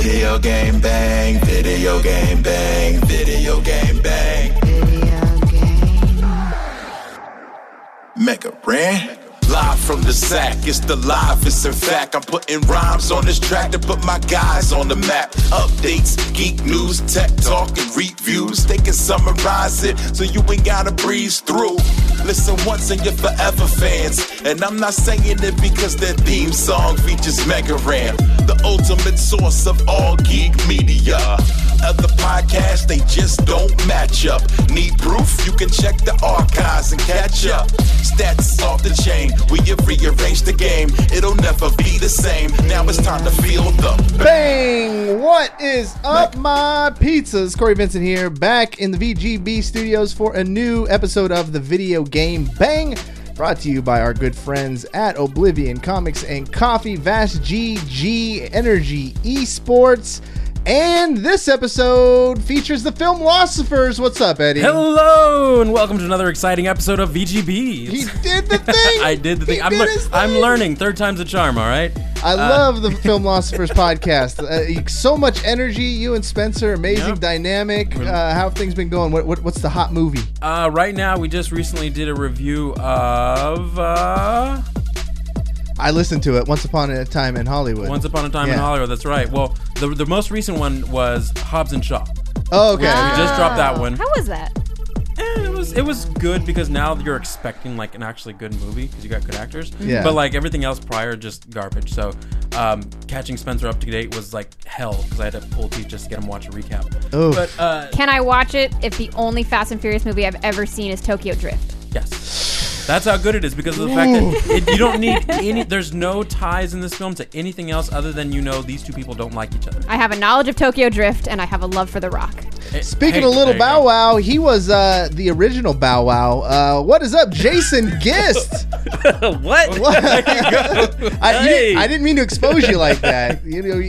Video game bang, video game bang, video game bang. Video game. Mega Brand. Live from the sack, it's the livest. In fact, I'm putting rhymes on this track to put my guys on the map. Updates, geek news, tech talk, and reviews. They can summarize it so you ain't gotta breeze through. Listen once and you're forever fans. And I'm not saying it because their theme song features Mega Ram, the ultimate source of all geek media. Other podcasts, they just don't match up. Need proof? You can check the archives and catch up. Stats off the chain, we have rearranged the game. It'll never be the same. Now it's time to feel the bang. What is up, my pizzas? Corey Vincent here, back in the VGB studios for a new episode of the Video Game Bang, brought to you by our good friends at Oblivion Comics and Coffee, Vast GG Energy Esports. And this episode features the Filmlosophers. What's up, Eddie? Hello, and welcome to another exciting episode of VGB. He did the thing. I did the thing. I'm learning. Third time's a charm, all right? I love the Filmlosophers podcast. So much energy. You and Spencer, amazing dynamic. How have things been going? What's the hot movie? Right now, we just recently did a review of... I listened to it, Once Upon a Time in Hollywood. Once Upon a Time in Hollywood, that's right. Well, the most recent one was Hobbs and Shaw. Oh, okay. We just dropped that one. How was that? It was good because now you're expecting like an actually good movie because you got good actors. Yeah. But like everything else prior, just garbage. So catching Spencer up to date was like hell because I had to pull teeth just to get him to watch a recap. Oof. But can I watch it if the only Fast and Furious movie I've ever seen is Tokyo Drift? Yes. That's how good it is because of the fact that you don't need any. There's no ties in this film to anything else other than these two people don't like each other. I have a knowledge of Tokyo Drift and I have a love for The Rock. Speaking of Little Bow Wow, he was the original Bow Wow. What is up, Jason Gist? What? I didn't mean to expose you like that.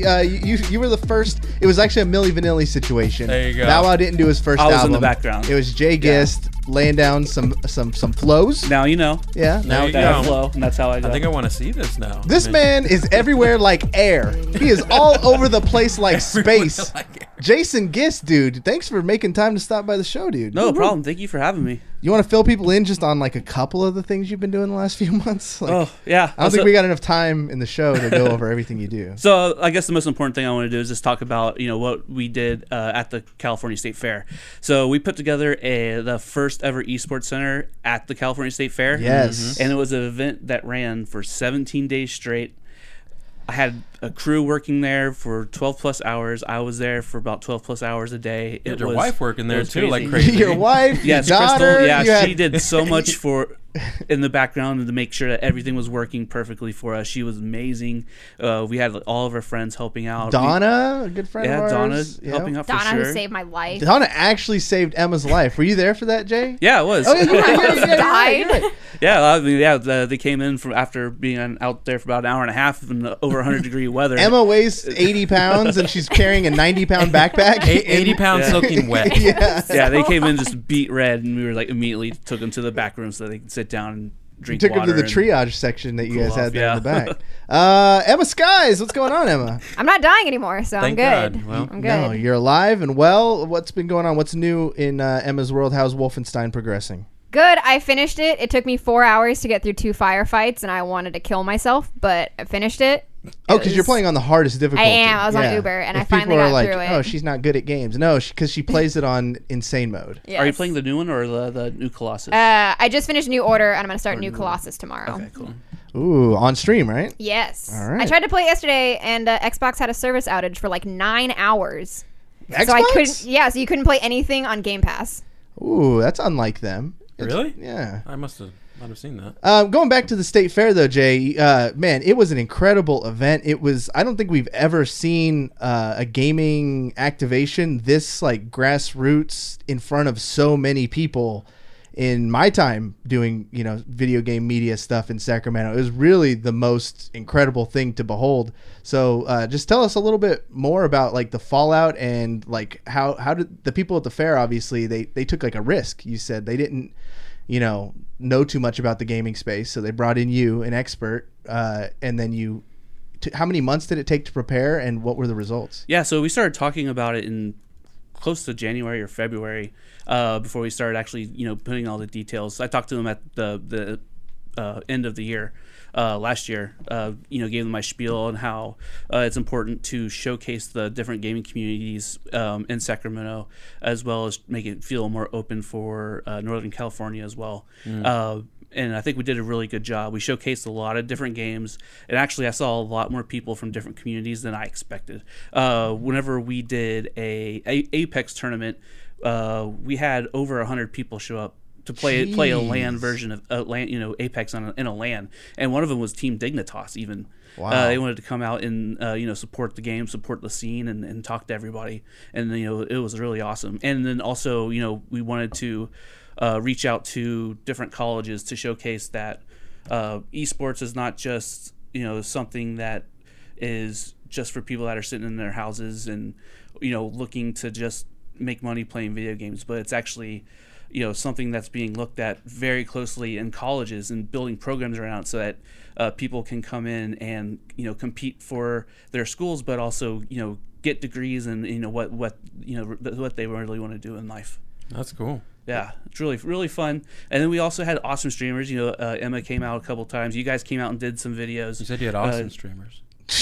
You were the first. It was actually a Milli Vanilli situation. There you go. Bow Wow didn't do his first album. I was in the background. It was Jay Gist laying down some flows. Now you know. Yeah. Now you That know. flow, and that's how I go. I think I want to see this now. This man is everywhere like air. He is all over the place like space. Jason Gist, dude. Thanks for making time to stop by the show, dude. No problem. Thank you for having me. You want to fill people in just on like a couple of the things you've been doing the last few months? Oh, yeah. I don't think we got enough time in the show to go over everything you do. So I guess the most important thing I want to do is just talk about what we did at the California State Fair. So we put together the first ever esports center at the California State Fair. Yes. And it was an event that ran for 17 days straight. I had a crew working there for 12 plus hours. I was there for about 12 plus hours a day. You had your wife working there too, like crazy. crazy. Your wife, Yes, your daughter. Crystal. She did so much in the background to make sure that everything was working perfectly for us. She was amazing. We had all of our friends helping out. Donna, a good friend of ours. Donna's helping out for Donna, sure. who saved my life. Donna actually saved Emma's life. Were you there for that, Jay? Yeah, it was. Oh, yeah, Died. you're right. They came in from after being out there for about an hour and a half in the over 100-degree weather. Emma weighs 80 pounds and she's carrying a 90-pound backpack. 80 pounds soaking wet. Yeah, they came in just beat red, and we were like immediately took them to the back room so they could sit down and drink Took water. him to the triage section that you guys had there in the yeah. back. Emma Skies, what's going on, Emma? I'm not dying anymore, so Thank I'm good. God. Well, I'm good. No, you're alive and well. What's been going on? What's new in Emma's world? How's Wolfenstein progressing? Good. I finished it. It took me 4 hours to get through 2 firefights, and I wanted to kill myself, but I finished it. Oh, because you're playing on the hardest difficulty. I am. I was on Uber, and I finally people are got like, through it. oh, she's not good at games. No, because she plays it on insane mode. Yes. Are you playing the new one or the new Colossus? I just finished New Order, and I'm going to start New Colossus tomorrow. Okay, cool. Ooh, on stream, right? Yes. All right. I tried to play yesterday, and Xbox had a service outage for like 9 hours. Xbox? So I couldn't. Yeah, so you couldn't play anything on Game Pass. Ooh, that's unlike them. Really? Yeah. I might have seen that. Going back to the State Fair, though, Jay, man, it was an incredible event. It was, I don't think we've ever seen a gaming activation this like grassroots in front of so many people in my time doing, video game media stuff in Sacramento. It was really the most incredible thing to behold. So just tell us a little bit more about like the fallout and like how did the people at the fair, obviously they took like a risk. You said they didn't, know too much about the gaming space. So they brought in you, an expert, and then you how many months did it take to prepare, and what were the results? Yeah, so we started talking about it in close to January or February before we started actually, putting all the details. I talked to them at the end of the year. Last year, gave them my spiel on how it's important to showcase the different gaming communities in Sacramento, as well as make it feel more open for Northern California as well. And I think we did a really good job. We showcased a lot of different games, and actually I saw a lot more people from different communities than I expected. Whenever we did a Apex tournament, we had over 100 people show up to play a LAN version of Apex in a LAN, and one of them was Team Dignitas. Even they wanted to come out and support the game, support the scene, and talk to everybody, and it was really awesome. And then also we wanted to reach out to different colleges to showcase that esports is not just something that is just for people that are sitting in their houses and looking to just make money playing video games, but it's actually something that's being looked at very closely in colleges and building programs around it so that people can come in and compete for their schools, but also get degrees and what they really want to do in life. That's cool. Yeah, it's really, really fun. And then we also had awesome streamers. Emma came out a couple times. You guys came out and did some videos. You said you had awesome streamers.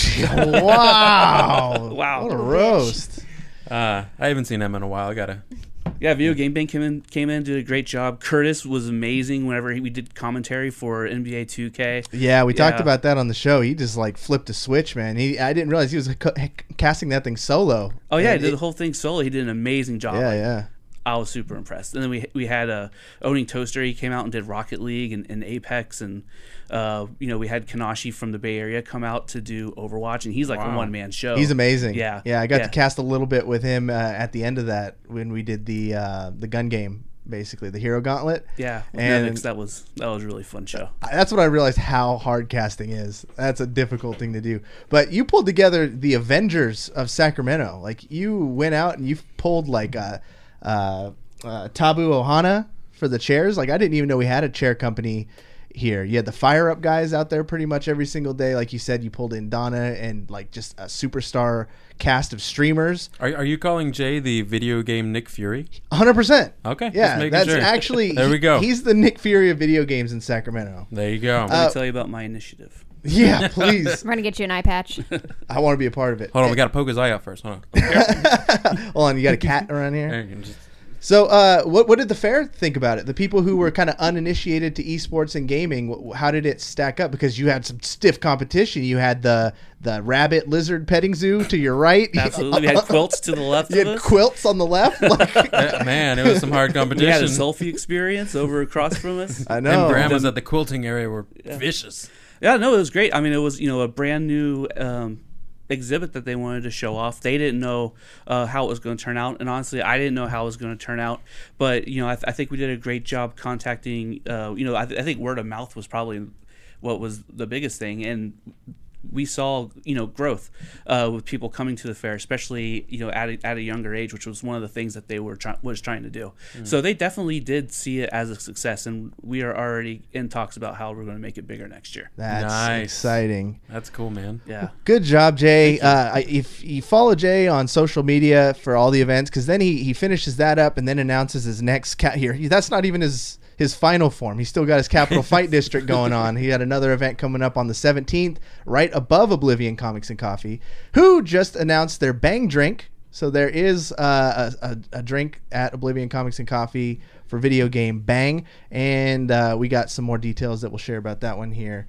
Wow! Wow! What a roast! I haven't seen Emma in a while. I gotta. Yeah, Video Game Bank came in, did a great job. Curtis was amazing whenever we did commentary for NBA 2K. Yeah, we talked about that on the show. He just flipped a switch, man. I didn't realize he was casting that thing solo. Oh yeah, he did the whole thing solo. He did an amazing job. Yeah. I was super impressed. And then we had Owning Toaster. He came out and did Rocket League and Apex, and we had Kanashi from the Bay Area come out to do Overwatch, and he's like a one-man show. He's amazing. Yeah. I got to cast a little bit with him at the end of that when we did the gun game, basically the Hero Gauntlet. Yeah, and Nevix, that was a really fun show. That's when I realized how hard casting is. That's a difficult thing to do. But you pulled together the Avengers of Sacramento. Like, you went out and you pulled Tabu Ohana for the chairs. Like, I didn't even know we had a chair company here. You had the Fire Up guys out there pretty much every single day. Like you said, you pulled in Donna and just a superstar cast of streamers. Are you calling Jay the video game Nick Fury? 100%. Okay. Yeah, that's sure. Actually there we go. He's the Nick Fury of video games in Sacramento. There you go. Let me tell you about my initiative. Yeah, please. We're gonna get you an eye patch. I want to be a part of it. Hold on, we gotta poke his eye out first. Hold on. Hold on, you got a cat around here? There you can just... So, what did the fair think about it? The people who were kind of uninitiated to esports and gaming, how did it stack up? Because you had some stiff competition. You had the rabbit lizard petting zoo to your right. Absolutely, we had quilts to the left. You had quilts on the left. Man, it was some hard competition. We had a selfie experience over across from us. I know. And grandmas at the quilting area were vicious. Yeah, no, it was great. I mean, it was a brand new exhibit that they wanted to show off. They didn't know how it was going to turn out, and honestly, I didn't know how it was going to turn out. But I think we did a great job contacting. I think word of mouth was probably what was the biggest thing, and we saw growth with people coming to the fair, especially at a younger age, which was one of the things that they were trying to do. So they definitely did see it as a success, and we are already in talks about how we're going to make it bigger next year. That's nice. Exciting. That's cool, man. Yeah. Good job, Jay. If you follow Jay on social media for all the events, because then he finishes that up and then announces his next here. That's not even his final form. He's still got his Capital Fight District going on. He had another event coming up on the 17th, right above Oblivion Comics and Coffee, who just announced their Bang drink. So there is a drink at Oblivion Comics and Coffee for video game Bang, and we got some more details that we'll share about that one here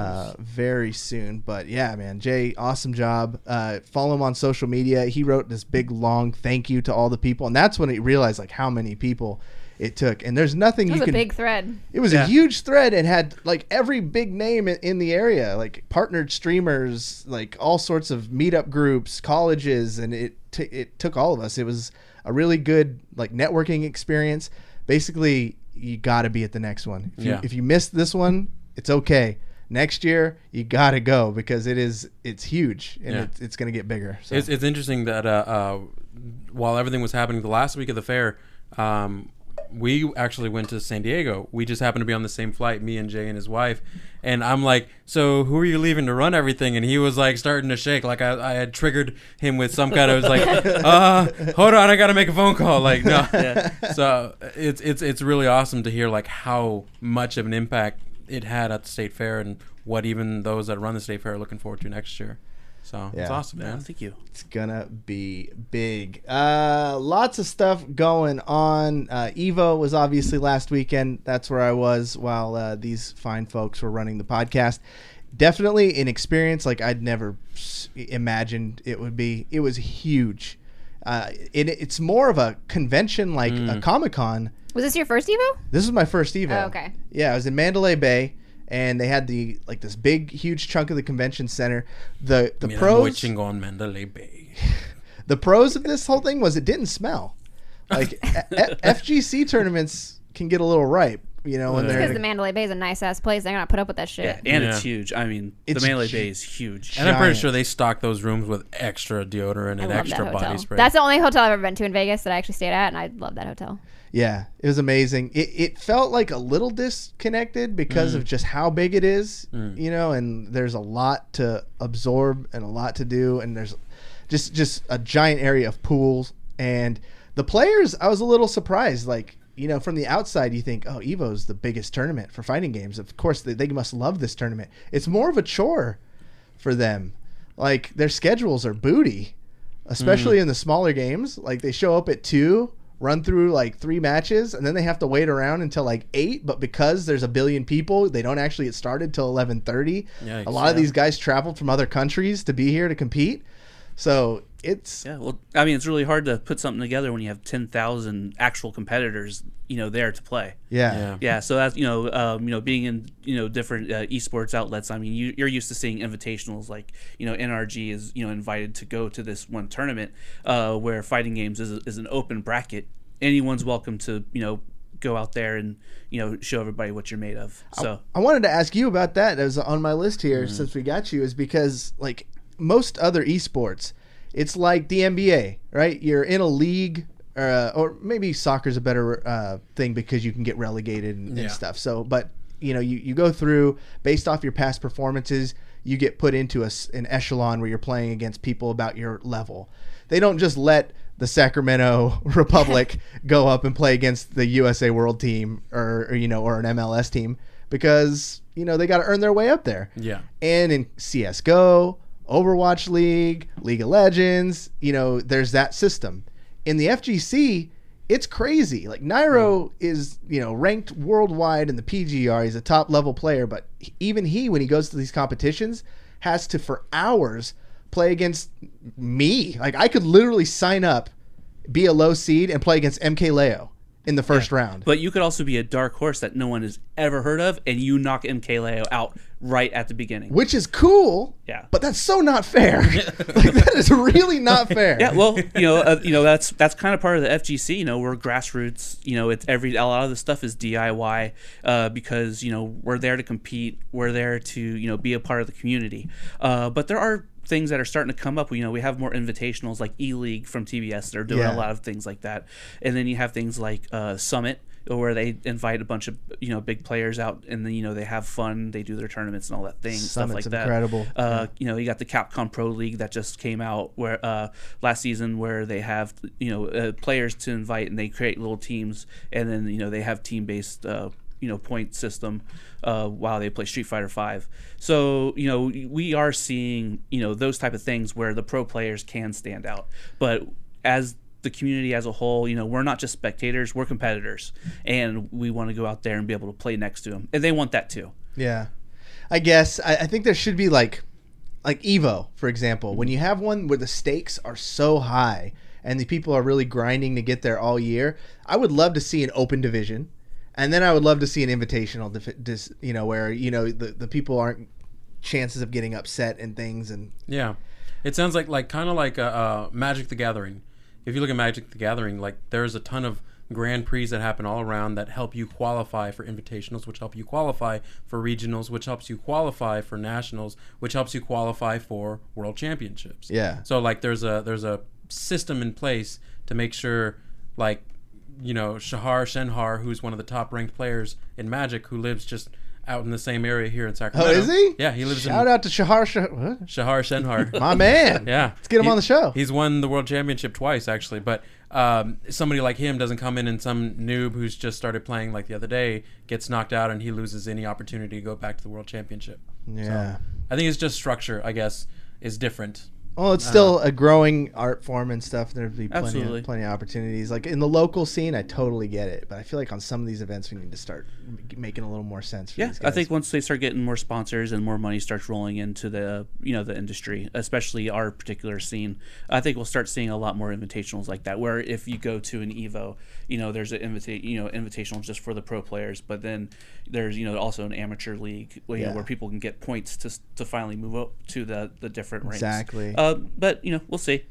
very soon. But yeah, man, Jay, awesome job. Follow him on social media. He wrote this big long thank you to all the people, and that's when he realized how many people it took. And there's nothing It was a big thread. It was a huge thread and had every big name in the area, partnered streamers, all sorts of meetup groups, colleges, and it took all of us. It was a really good networking experience. Basically, you got to be at the next one. If you missed this one, it's okay. Next year, you got to go because it's huge and it's going to get bigger. So. It's interesting that while everything was happening the last week of the fair, we actually went to San Diego. We just happened to be on the same flight, me and Jay and his wife. And I'm like, so who are you leaving to run everything? And he was like starting to shake, like I had triggered him with some kind of like, hold on, I got to make a phone call. Like, no. Yeah. So it's really awesome to hear like how much of an impact it had at the state fair, and what even those that run the state fair are looking forward to next year. So it's Yeah. awesome, Yeah, man. thank you. It's gonna be big. Lots of stuff going on. Evo was obviously last weekend. That's where I was while these fine folks were running the podcast. Definitely an experience like I'd never imagined it would be. It was huge. It's more of a convention like a Comic-Con. Was this your first Evo? This was my first Evo. Oh, okay. Yeah, I was in Mandalay Bay, and they had this big, huge chunk of the convention center. The Mira, pros, muy chingón, Mandalay Bay. the pros of this whole thing was it didn't smell. Like FGC tournaments can get a little ripe, you know, when Because they're the Mandalay Bay is a nice ass place. They're gonna put up with that shit. Yeah, and Yeah. it's huge. I mean, It's the Mandalay hu- Bay is huge. And I'm pretty Giant. sure they stock those rooms with extra deodorant I and love extra that body hotel. spray. That's the only hotel I've ever been to in Vegas that I actually stayed at, and I love that hotel. Yeah, it was amazing. It felt like a little disconnected because of just how big it is, you know, and there's a lot to absorb and a lot to do, and there's just a giant area of pools. And the players, I was a little surprised. Like, you know, from the outside, you think, oh, Evo's the biggest tournament for fighting games. Of course, they must love this tournament. It's more of a chore for them. Like, their schedules are booty, especially in the smaller games. Like, they show up at 2, run through like 3 matches, and then they have to wait around until like 8. But because there's a billion people, they don't actually get started till 11:30. Yikes. A lot of these guys traveled from other countries to be here to compete. So it's Yeah, well, I mean, it's really hard to put something together when you have 10,000 actual competitors, you know, there to play. yeah. Yeah, so that's you know, being in different esports outlets. I mean, you're used to seeing invitationals like NRG is invited to go to this one tournament where fighting games is an open bracket. Anyone's welcome to go out there and show everybody what you're made of. So I wanted to ask you about that. That was on my list here since we got you, is because like most other esports, it's like the NBA, right? You're in a league, or maybe soccer's a better thing because you can get relegated and stuff. So, but you go through based off your past performances, you get put into an echelon where you're playing against people about your level. They don't just let the Sacramento Republic go up and play against the USA World team or an MLS team because they got to earn their way up there. Yeah. And in CS:GO, Overwatch League, League of Legends, there's that system. In the FGC, it's crazy. Like Nairo is, ranked worldwide in the PGR. He's a top level player, but even he, when he goes to these competitions, has to for hours play against me. Like I could literally sign up, be a low seed, and play against MKLeo in the first round. But you could also be a dark horse that no one has ever heard of, and you knock MKLeo out right at the beginning. Which is cool. Yeah. But that's so not fair. Like that is really not fair. Yeah, well, that's kind of part of the FGC. We're grassroots. It's a lot of the stuff is DIY because we're there to compete. We're there to be a part of the community. But there are things that are starting to come up. We have more invitationals like E-League from TBS that are doing a lot of things like that, and then you have things like Summit, where they invite a bunch of big players out, and then they have fun, they do their tournaments and all that thing, stuff like that. Incredible. You got the Capcom Pro League that just came out where last season, where they have players to invite, and they create little teams, and then they have team based point system while they play Street Fighter V. So we are seeing those type of things where the pro players can stand out, but as the community as a whole, we're not just spectators, we're competitors, and we want to go out there and be able to play next to them, and they want that too. Yeah. I guess I think there should be like Evo, for example, when you have one where the stakes are so high and the people are really grinding to get there all year. I would love to see an open division, and then I would love to see an invitational where the people aren't chances of getting upset and things. And Yeah. It sounds like kind of like Magic the Gathering. If you look at Magic the Gathering, like there's a ton of Grand Prix that happen all around that help you qualify for invitationals, which help you qualify for regionals, which helps you qualify for nationals, which helps you qualify for world championships. Yeah. So like there's a system in place to make sure like Shahar Shenhar, who's one of the top ranked players in Magic, who lives just out in the same area here in Sacramento. Oh, is he? Yeah, he lives Shout out to Shahar Shenhar. my man. Yeah. Let's get him on the show. He's won the World Championship twice, actually. But somebody like him doesn't come in and some noob who's just started playing like the other day gets knocked out and he loses any opportunity to go back to the World Championship. Yeah. So, I think it's just structure, I guess, is different. Well, it's still a growing art form and stuff. There'd be Absolutely. plenty of opportunities. Like in the local scene, I totally get it. But I feel like on some of these events, we need to start making a little more sense. For Yeah, these I guys. think once they start getting more sponsors and more money starts rolling into the the industry, especially our particular scene, I think we'll start seeing a lot more invitationals like that. Where if you go to an Evo, there's an invitational just for the pro players, but then there's also an amateur league where people can get points to finally move up to the different ranks. Exactly. But we'll see.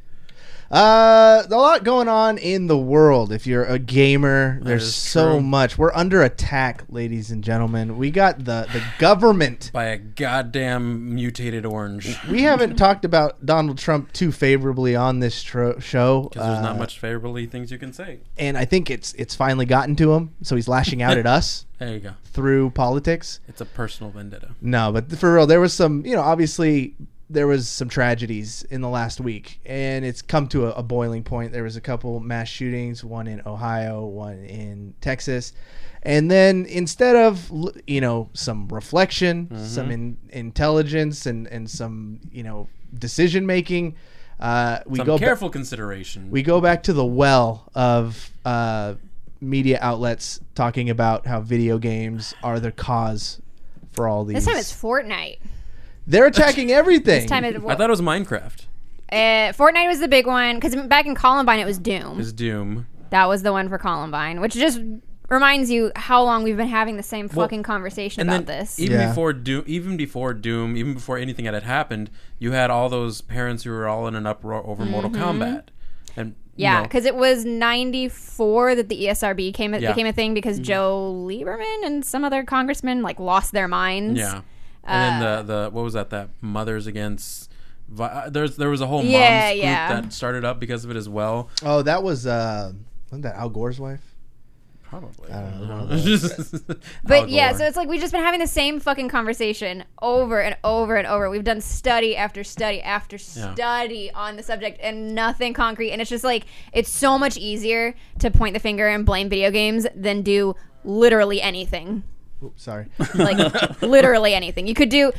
A lot going on in the world. If you're a gamer, there's is so true. much. We're under attack, ladies and gentlemen. We got the government. By a goddamn mutated orange. We haven't talked about Donald Trump too favorably on this show. Because there's not much favorably things you can say. And I think it's finally gotten to him. So he's lashing out at us There you go. through politics. It's a personal vendetta. No, but for real, there was some, obviously there was some tragedies in the last week, and it's come to a boiling point. There was a couple mass shootings, one in Ohio, one in Texas. And then instead of, some reflection, some intelligence and some, decision making, we Some go careful consideration. we go back to the well of media outlets talking about how video games are the cause for all these. This time it's Fortnite. They're attacking everything. This time I thought it was Minecraft. Fortnite was the big one because back in Columbine it was Doom. Is Doom. That was the one for Columbine, which just reminds you how long we've been having the same fucking conversation about this. Even before Doom, even before anything had happened, you had all those parents who were all in an uproar over Mortal Kombat. And Yeah, because it was 94 that the ESRB became a thing because Joe Lieberman and some other congressmen lost their minds. Yeah. And then the what was that Mothers Against there was a whole moms group that started up because of it as well. Oh, that was wasn't that Al Gore's wife? Probably. I don't know. But yeah, so it's like we've just been having the same fucking conversation over and over and over. We've done study after study after study on the subject and nothing concrete. And it's just like it's so much easier to point the finger and blame video games than do literally anything. Oops, sorry. Literally anything. You could do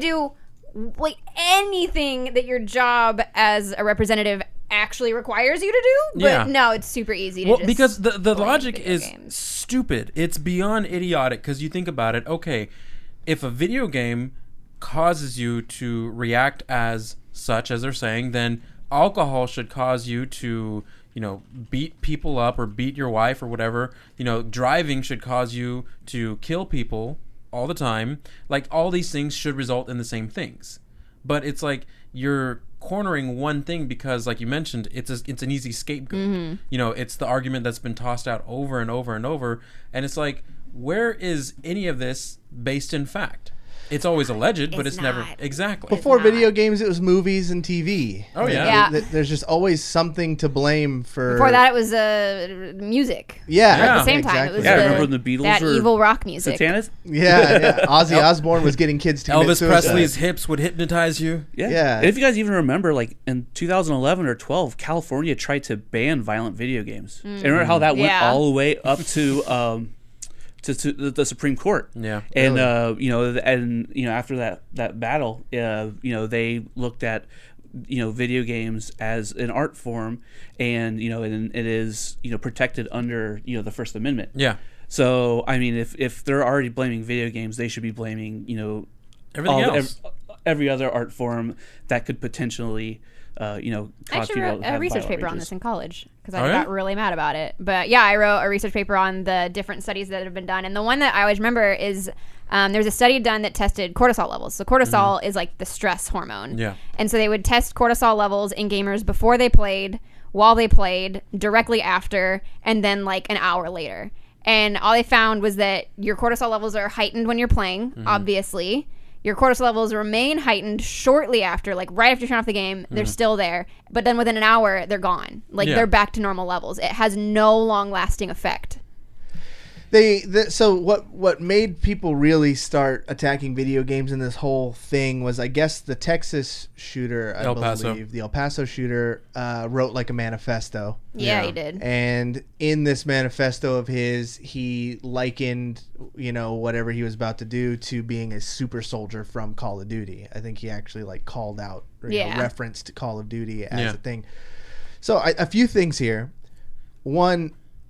anything that your job as a representative actually requires you to do, but no, it's super easy to just because the logic video is games. stupid. It's beyond idiotic because you think about it. Okay, if a video game causes you to react as such as they're saying, then alcohol should cause you to beat people up or beat your wife or whatever. Driving should cause you to kill people all the time. Like, all these things should result in the same things. But it's like you're cornering one thing because, like you mentioned, it's an easy scapegoat. It's the argument that's been tossed out over and over and over. And it's like, where is any of this based in fact? It's always alleged, but it's never not. Exactly. Before video games, it was movies and TV. Oh, yeah. There's just always something to blame for. Before that, it was music. Yeah. At the same time, it was remember when the Beatles that were evil rock music. Satanas? Yeah. Ozzy Osbourne was getting kids to commit Elvis suicide. Presley's hips would hypnotize you. Yeah. And if you guys even remember, in 2011 or 12, California tried to ban violent video games. And remember how that went all the way up to the Supreme Court. Yeah. And after that battle, they looked at video games as an art form, and and it is protected under the First Amendment. Yeah. So I mean, if they're already blaming video games, they should be blaming Everything else. every other art form that could potentially cause I actually people wrote to a have research violent paper on rages. this in college because Oh, I yeah? got really mad about it. But yeah, I wrote a research paper on the different studies that have been done. And the one that I always remember is there's a study done that tested cortisol levels. So cortisol is like the stress hormone. Yeah. And so they would test cortisol levels in gamers before they played, while they played, directly after, and then an hour later. And all they found was that your cortisol levels are heightened when you're playing, obviously. Your cortisol levels remain heightened shortly after, like right after you turn off the game. They're still there, but then within an hour, they're gone. Like they're back to normal levels. It has no long-lasting effect. So what made people really start attacking video games in this whole thing was, I guess, the Texas shooter, I believe, the El Paso shooter, wrote like a manifesto. Yeah, he did. And in this manifesto of his, he likened, whatever he was about to do to being a super soldier from Call of Duty. I think he actually like called out, referenced Call of Duty as a thing. So a few things here. One,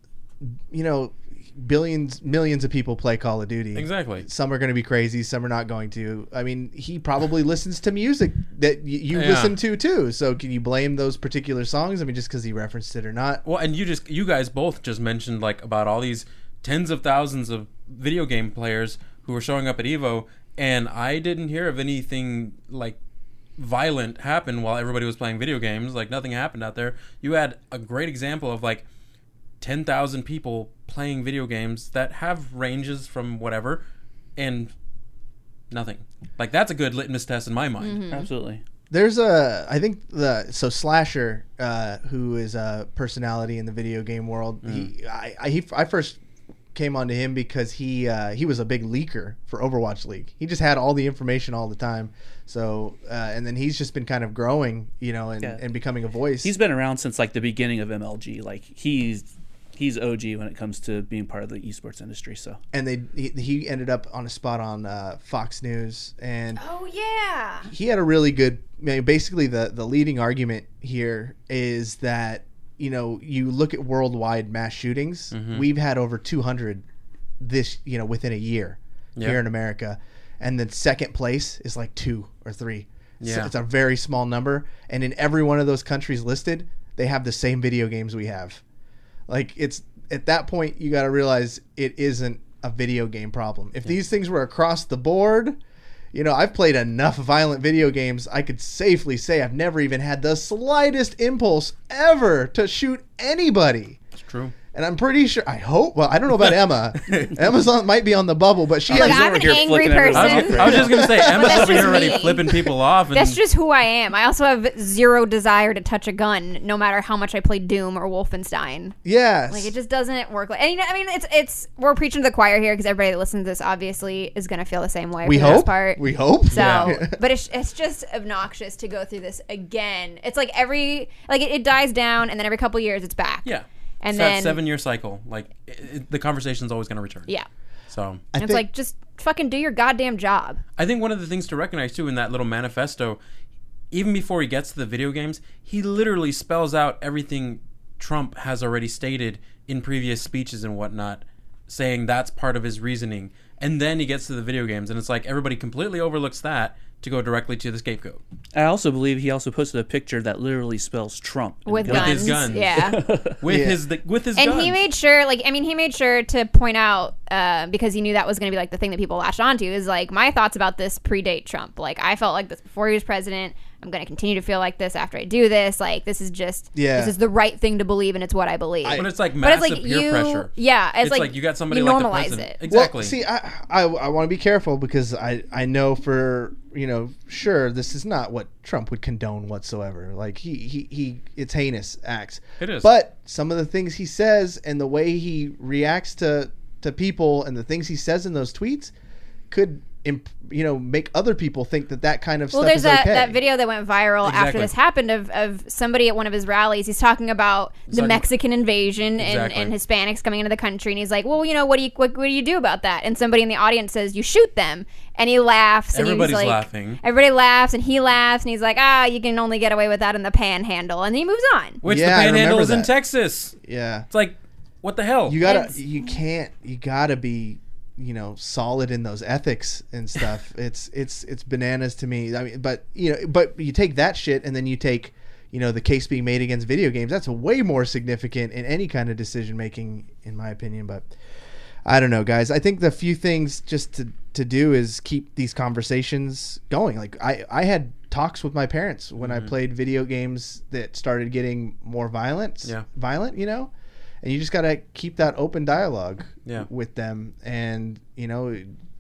millions of people play Call of Duty. Exactly. Some are going to be crazy, some are not going to. I mean, he probably listens to music that you listen to too. So can you blame those particular songs? I mean, just because he referenced it or not? Well, and you guys both just mentioned like about all these tens of thousands of video game players who were showing up at EVO, and I didn't hear of anything like violent happen while everybody was playing video games. Like nothing happened out there. You had a great example of like 10,000 people playing video games that have ranges from whatever, and nothing. Like that's a good litmus test in my mind. Mm-hmm. Absolutely. There's Slasher, who is a personality in the video game world. I first came onto him because he was a big leaker for Overwatch League. He just had all the information all the time. So and then he's just been kind of growing, and becoming a voice. He's been around since like the beginning of MLG. Like he's OG when it comes to being part of the esports industry. So, and he ended up on a spot on Fox News, and he had a really good. Basically, the leading argument here is that you look at worldwide mass shootings. Mm-hmm. We've had over 200 this within a year here in America, and then second place is like 2 or 3. Yeah. So it's a very small number, and in every one of those countries listed, they have the same video games we have. Like it's at that point you got to realize it isn't a video game problem. If these things were across the board, I've played enough violent video games. I could safely say I've never even had the slightest impulse ever to shoot anybody. It's true. And I'm pretty sure, I hope, well, I don't know about Emma. Emma's might be on the bubble, but she has... I'm an angry person. I was just going to say, Emma's over here already flipping people off. And that's just who I am. I also have zero desire to touch a gun, no matter how much I play Doom or Wolfenstein. Yes. Like, it just doesn't work. And, it's we're preaching to the choir here, because everybody that listens to this, obviously, is going to feel the same way for the most part. We hope. So, but it's just obnoxious to go through this again. It's like it dies down, and then every couple years, it's back. Yeah. And it's that 7-year cycle. Like the conversation's always going to return. Yeah. So it's like, just fucking do your goddamn job. I think one of the things to recognize too in that little manifesto, even before he gets to the video games, he literally spells out everything Trump has already stated in previous speeches and whatnot, saying that's part of his reasoning. And then he gets to the video games, and it's like everybody completely overlooks that to go directly to the scapegoat. I also believe he also posted a picture that literally spells Trump with his guns. Yeah, with his guns. And he made sure, he made sure to point out because he knew that was going to be like the thing that people latched onto. Is like, my thoughts about this predate Trump. Like, I felt like this before he was president. I'm going to continue to feel like this after I do this. Like, this is just this is the right thing to believe, and it's what I believe. But it's like massive peer pressure. Yeah, it's like you got somebody you like the normalize president. It. Exactly. Well, see, I want to be careful because I know for sure this is not what Trump would condone whatsoever. Like he it's heinous acts. It is. But some of the things he says and the way he reacts to people and the things he says in those tweets could make other people think that kind of stuff is okay. Well, there's that video that went viral after this happened of somebody at one of his rallies. He's talking about the Mexican invasion and Hispanics coming into the country, and he's like, well, what do you do about that? And somebody in the audience says, you shoot them. And he laughs. Everybody's and he's like, laughing. Everybody laughs, and he laughs, and he's like, you can only get away with that in the Panhandle. And then he moves on. Which the Panhandle is in Texas. Yeah. It's like, what the hell? You gotta be solid in those ethics and stuff. It's bananas to me. I mean, but you take that shit and then you take the case being made against video games. That's way more significant in any kind of decision making, in my opinion. But I don't know, guys. I think the few things just to do is keep these conversations going. Like I had talks with my parents when I played video games that started getting more violent. And you just got to keep that open dialogue with them. And,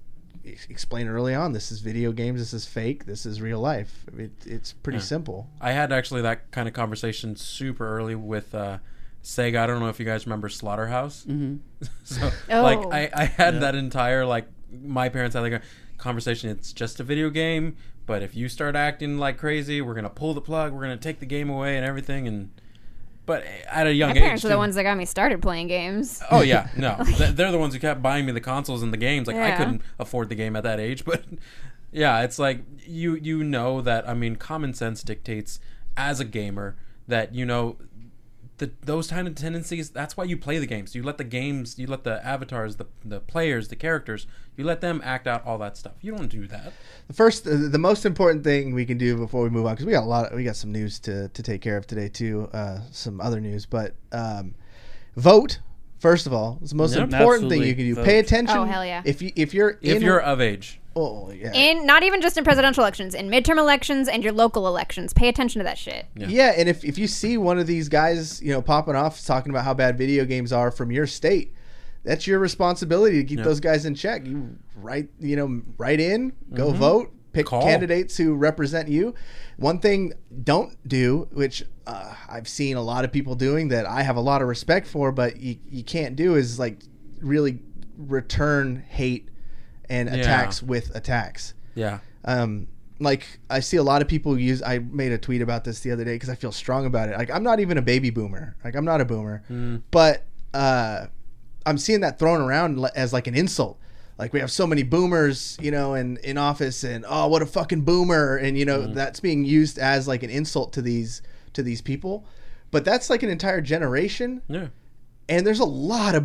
explain early on, this is video games, this is fake, this is real life. It's pretty simple. I had actually that kind of conversation super early with Sega. I don't know if you guys remember Slaughterhouse. Mm-hmm. So I had that entire, like, my parents had like a conversation. It's just a video game, but if you start acting like crazy, we're gonna pull the plug, we're gonna take the game away and everything. But at a young age, my parents are the ones that got me started playing games. Oh yeah, no, they're the ones who kept buying me the consoles and the games. Like, I couldn't afford the game at that age, but yeah, it's like you know that. I mean, common sense dictates as a gamer that those kind of tendencies. That's why you play the games. You let the avatars, the players, the characters, you let them act out all that stuff. You don't do that. The most important thing we can do before we move on, because we got some news to take care of today too, some other news, but vote. First of all, it's the most important thing you can do. Vote. Pay attention. Oh hell yeah! If you're of age. Oh yeah. In not even just in presidential elections, in midterm elections and your local elections, pay attention to that shit. Yeah, and if you see one of these guys, popping off talking about how bad video games are from your state, that's your responsibility to keep those guys in check. You write in, go vote, pick candidates who represent you. One thing don't do, which I've seen a lot of people doing that I have a lot of respect for, but you can't do, is like really return hate and attacks with attacks. Yeah. Like, I see a lot of people I made a tweet about this the other day because I feel strong about it. Like, I'm not even a baby boomer. Like, I'm not a boomer. But I'm seeing that thrown around as like an insult. Like, we have so many boomers, in office, and oh, what a fucking boomer, and that's being used as like an insult to these people. But that's like an entire generation. Yeah. And there's a lot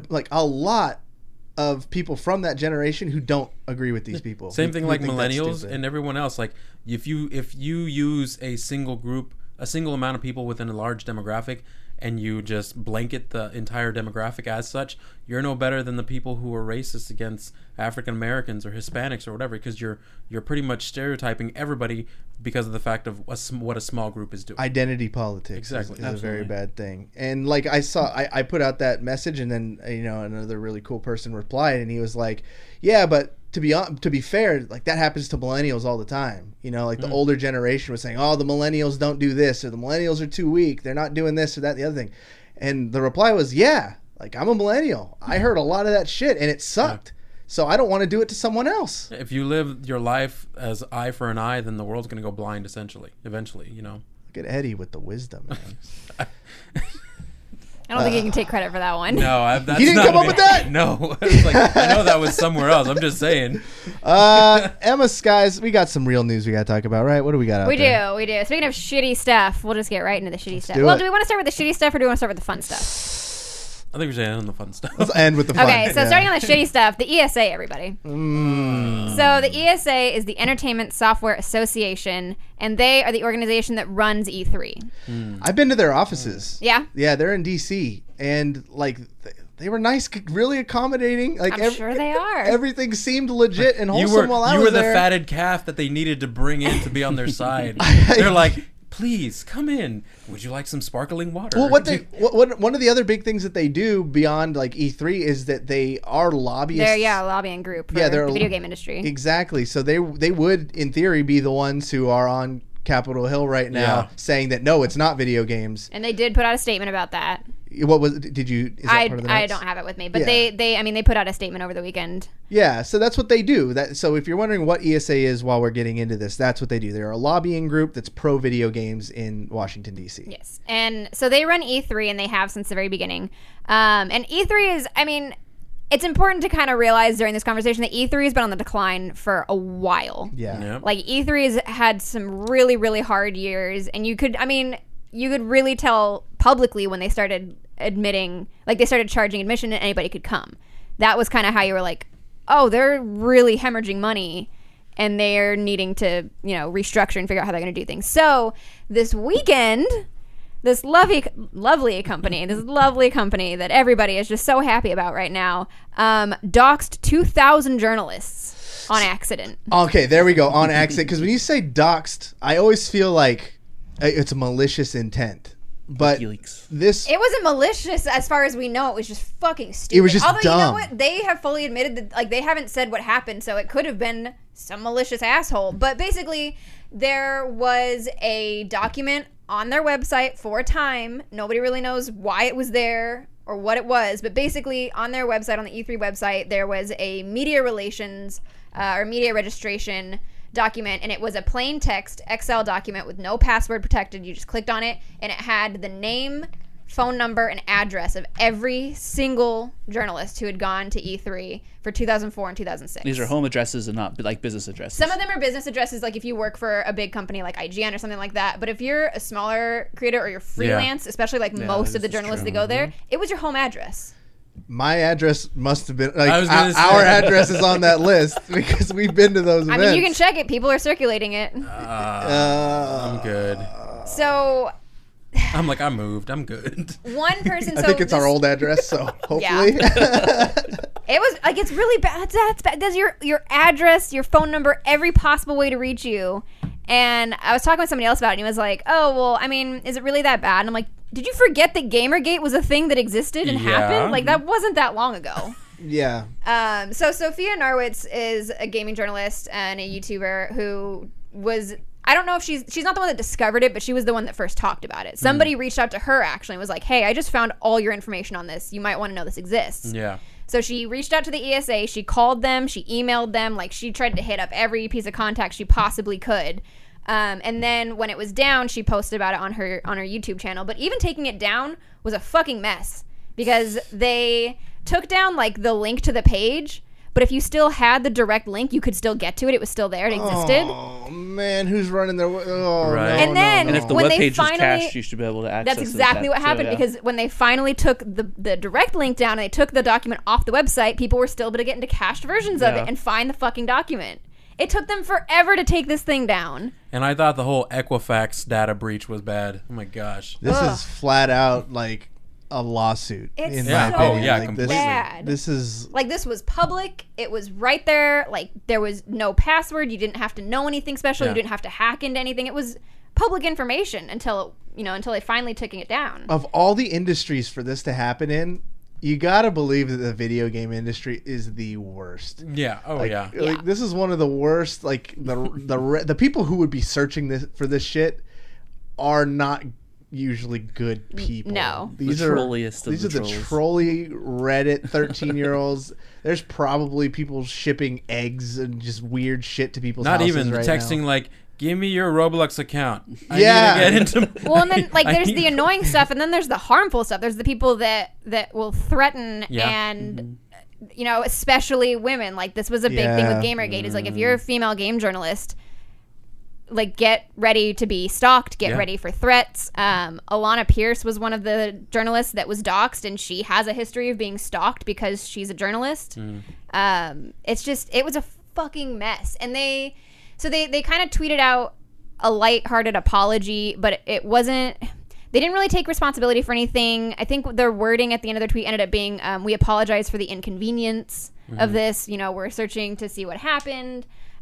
of people from that generation who don't agree with these people. Same thing like millennials and everyone else. Like, if you use a single group, a single amount of people within a large demographic, and you just blanket the entire demographic as such, you're no better than the people who are racist against African Americans or Hispanics or whatever, because you're pretty much stereotyping everybody because of the fact of what a small group is doing. Identity politics is a very bad thing. And like, I put out that message, and then another really cool person replied, and he was like, yeah, but to be fair, like, that happens to millennials all the time. The older generation was saying, oh, the millennials don't do this, or the millennials are too weak, they're not doing this or that and the other thing. And the reply was, yeah, like, I'm a millennial. I heard a lot of that shit, and it sucked. So I don't want to do it to someone else. If you live your life as eye for an eye, then the world's going to go blind eventually. Look at Eddie with the wisdom, man. I don't think you can take credit for that one. No, that's he didn't come up with that. No, I know that was somewhere else. I'm just saying. Emma Skies, we got some real news we got to talk about, right? What do we got out there? We do. Speaking of shitty stuff, we'll just get right into the shitty stuff. Well, do we want to start with the shitty stuff, or do we want to start with the fun stuff? I think we're saying on the fun stuff. Let's end with the fun. Okay, so starting on the shitty stuff, the ESA, everybody. So the ESA is the Entertainment Software Association, and they are the organization that runs E3. I've been to their offices. Yeah? Yeah, they're in D.C., and like, they were nice, really accommodating. Like, I'm sure they are. Everything seemed legit and wholesome while I was there. You were the fatted calf that they needed to bring in to be on their side. They're like, please come in. Would you like some sparkling water? Well, one of the other big things that they do beyond like E3 is that they are lobbyists. They're a lobbying group for the video game industry. Exactly. So they would, in theory, be the ones who are on Capitol Hill right now saying that no, it's not video games. And they did put out a statement about that. What was? Did you? Is that part of the notes? I don't have it with me, but they put out a statement over the weekend. Yeah, so that's what they do. So if you're wondering what ESA is while we're getting into this, that's what they do. They're a lobbying group that's pro video games in Washington D.C. Yes, and so they run E3, and they have since the very beginning. And E3 is, it's important to kind of realize during this conversation that E3 has been on the decline for a while. Yeah. Yep. Like, E3 has had some really, really hard years, and you could really tell publicly when they started they started charging admission and anybody could come. That was kind of how you were like, oh, they're really hemorrhaging money and they're needing to, restructure and figure out how they're going to do things. So this weekend, this lovely company that everybody is just so happy about right now, doxed 2,000 journalists on accident. Okay, there we go, on accident. Because when you say doxed, I always feel like it's a malicious intent. But WikiLeaks. It wasn't malicious as far as we know. It was just fucking stupid. It was just Although, dumb. you know what? They have fully admitted that, like, they haven't said what happened, so it could have been some malicious asshole. But basically, there was a document on their website for a time. Nobody really knows why it was there or what it was. But basically, on their website, on the E3 website, there was a media relations or media registration document, and it was a plain text Excel document with no password protected. You just clicked on it, and it had the name, phone number, and address of every single journalist who had gone to E3 for 2004 and 2006. These are home addresses and not like business addresses. Some of them are business addresses, like if you work for a big company like IGN or something like that. But if you're a smaller creator or you're freelance, especially like most of the journalists that go there, it was your home address. My address must have been like our address is on that list because we've been to those events. I mean, you can check it. People are circulating it. I'm good. So I'm moved. I'm good. one person. I think it's our old address, so hopefully. It was like, it's really bad. That's bad. That's your address, your phone number, every possible way to reach you. And I was talking with somebody else about it, and he was like, "Oh, well, I mean, is it really that bad?" And I'm like, "Did you forget that Gamergate was a thing that existed and happened? Like, that wasn't that long ago." Yeah. So Sophia Norwitz is a gaming journalist and a YouTuber who was, I don't know if she's not the one that discovered it, but she was the one that first talked about it. Somebody reached out to her actually and was like, "Hey, I just found all your information on this. You might want to know this exists." Yeah. So she reached out to the ESA, she called them, she emailed them, like she tried to hit up every piece of contact she possibly could. And then when it was down, she posted about it on her YouTube channel. But even taking it down was a fucking mess because they took down like the link to the page, but if you still had the direct link, you could still get to it. It was still there. It existed. Oh man, who's running their? Oh, Right. And then And if the when web they page was finally, cached, you should be able to access that's exactly what happened because when they finally took the direct link down and they took the document off the website, people were still able to get into cached versions of it and find the fucking document. It took them forever to take this thing down. And I thought the whole Equifax data breach was bad. Oh my gosh. This is flat out like a lawsuit. It's in so my opinion. yeah, Like, completely. bad. This is Like, this was public. It was right there. Like, there was no password. You didn't have to know anything special. Yeah. You didn't have to hack into anything. It was public information until they finally took it down. of all the industries for this to happen in. You gotta believe that the video game industry is the worst. Yeah. Oh Like, yeah. like, this is one of the worst. Like the people who would be searching for this shit are not usually good people. No. these The are trolliest of these the are the trolls. trolly Reddit 13-year-olds. There's probably people shipping eggs and just weird shit to people's Not houses even right texting now. like, "Give me your Roblox account." I Yeah. need to get into. Well, and then like I there's need- the annoying stuff, and then there's the harmful stuff. There's the people that will threaten Yeah. and especially women. Like, this was a big thing with Yeah. Gamergate. Is like, if you're a female game journalist, like, get ready to be stalked, get Yeah. ready for threats. Alana Pierce was one of the journalists that was doxxed, and she has a history of being stalked because she's a journalist. It was a fucking mess. And they kind of tweeted out a lighthearted apology, but it wasn't, they didn't really take responsibility for anything. I think their wording at the end of their tweet ended up being, "We apologize for the inconvenience of this. We're searching to see what happened."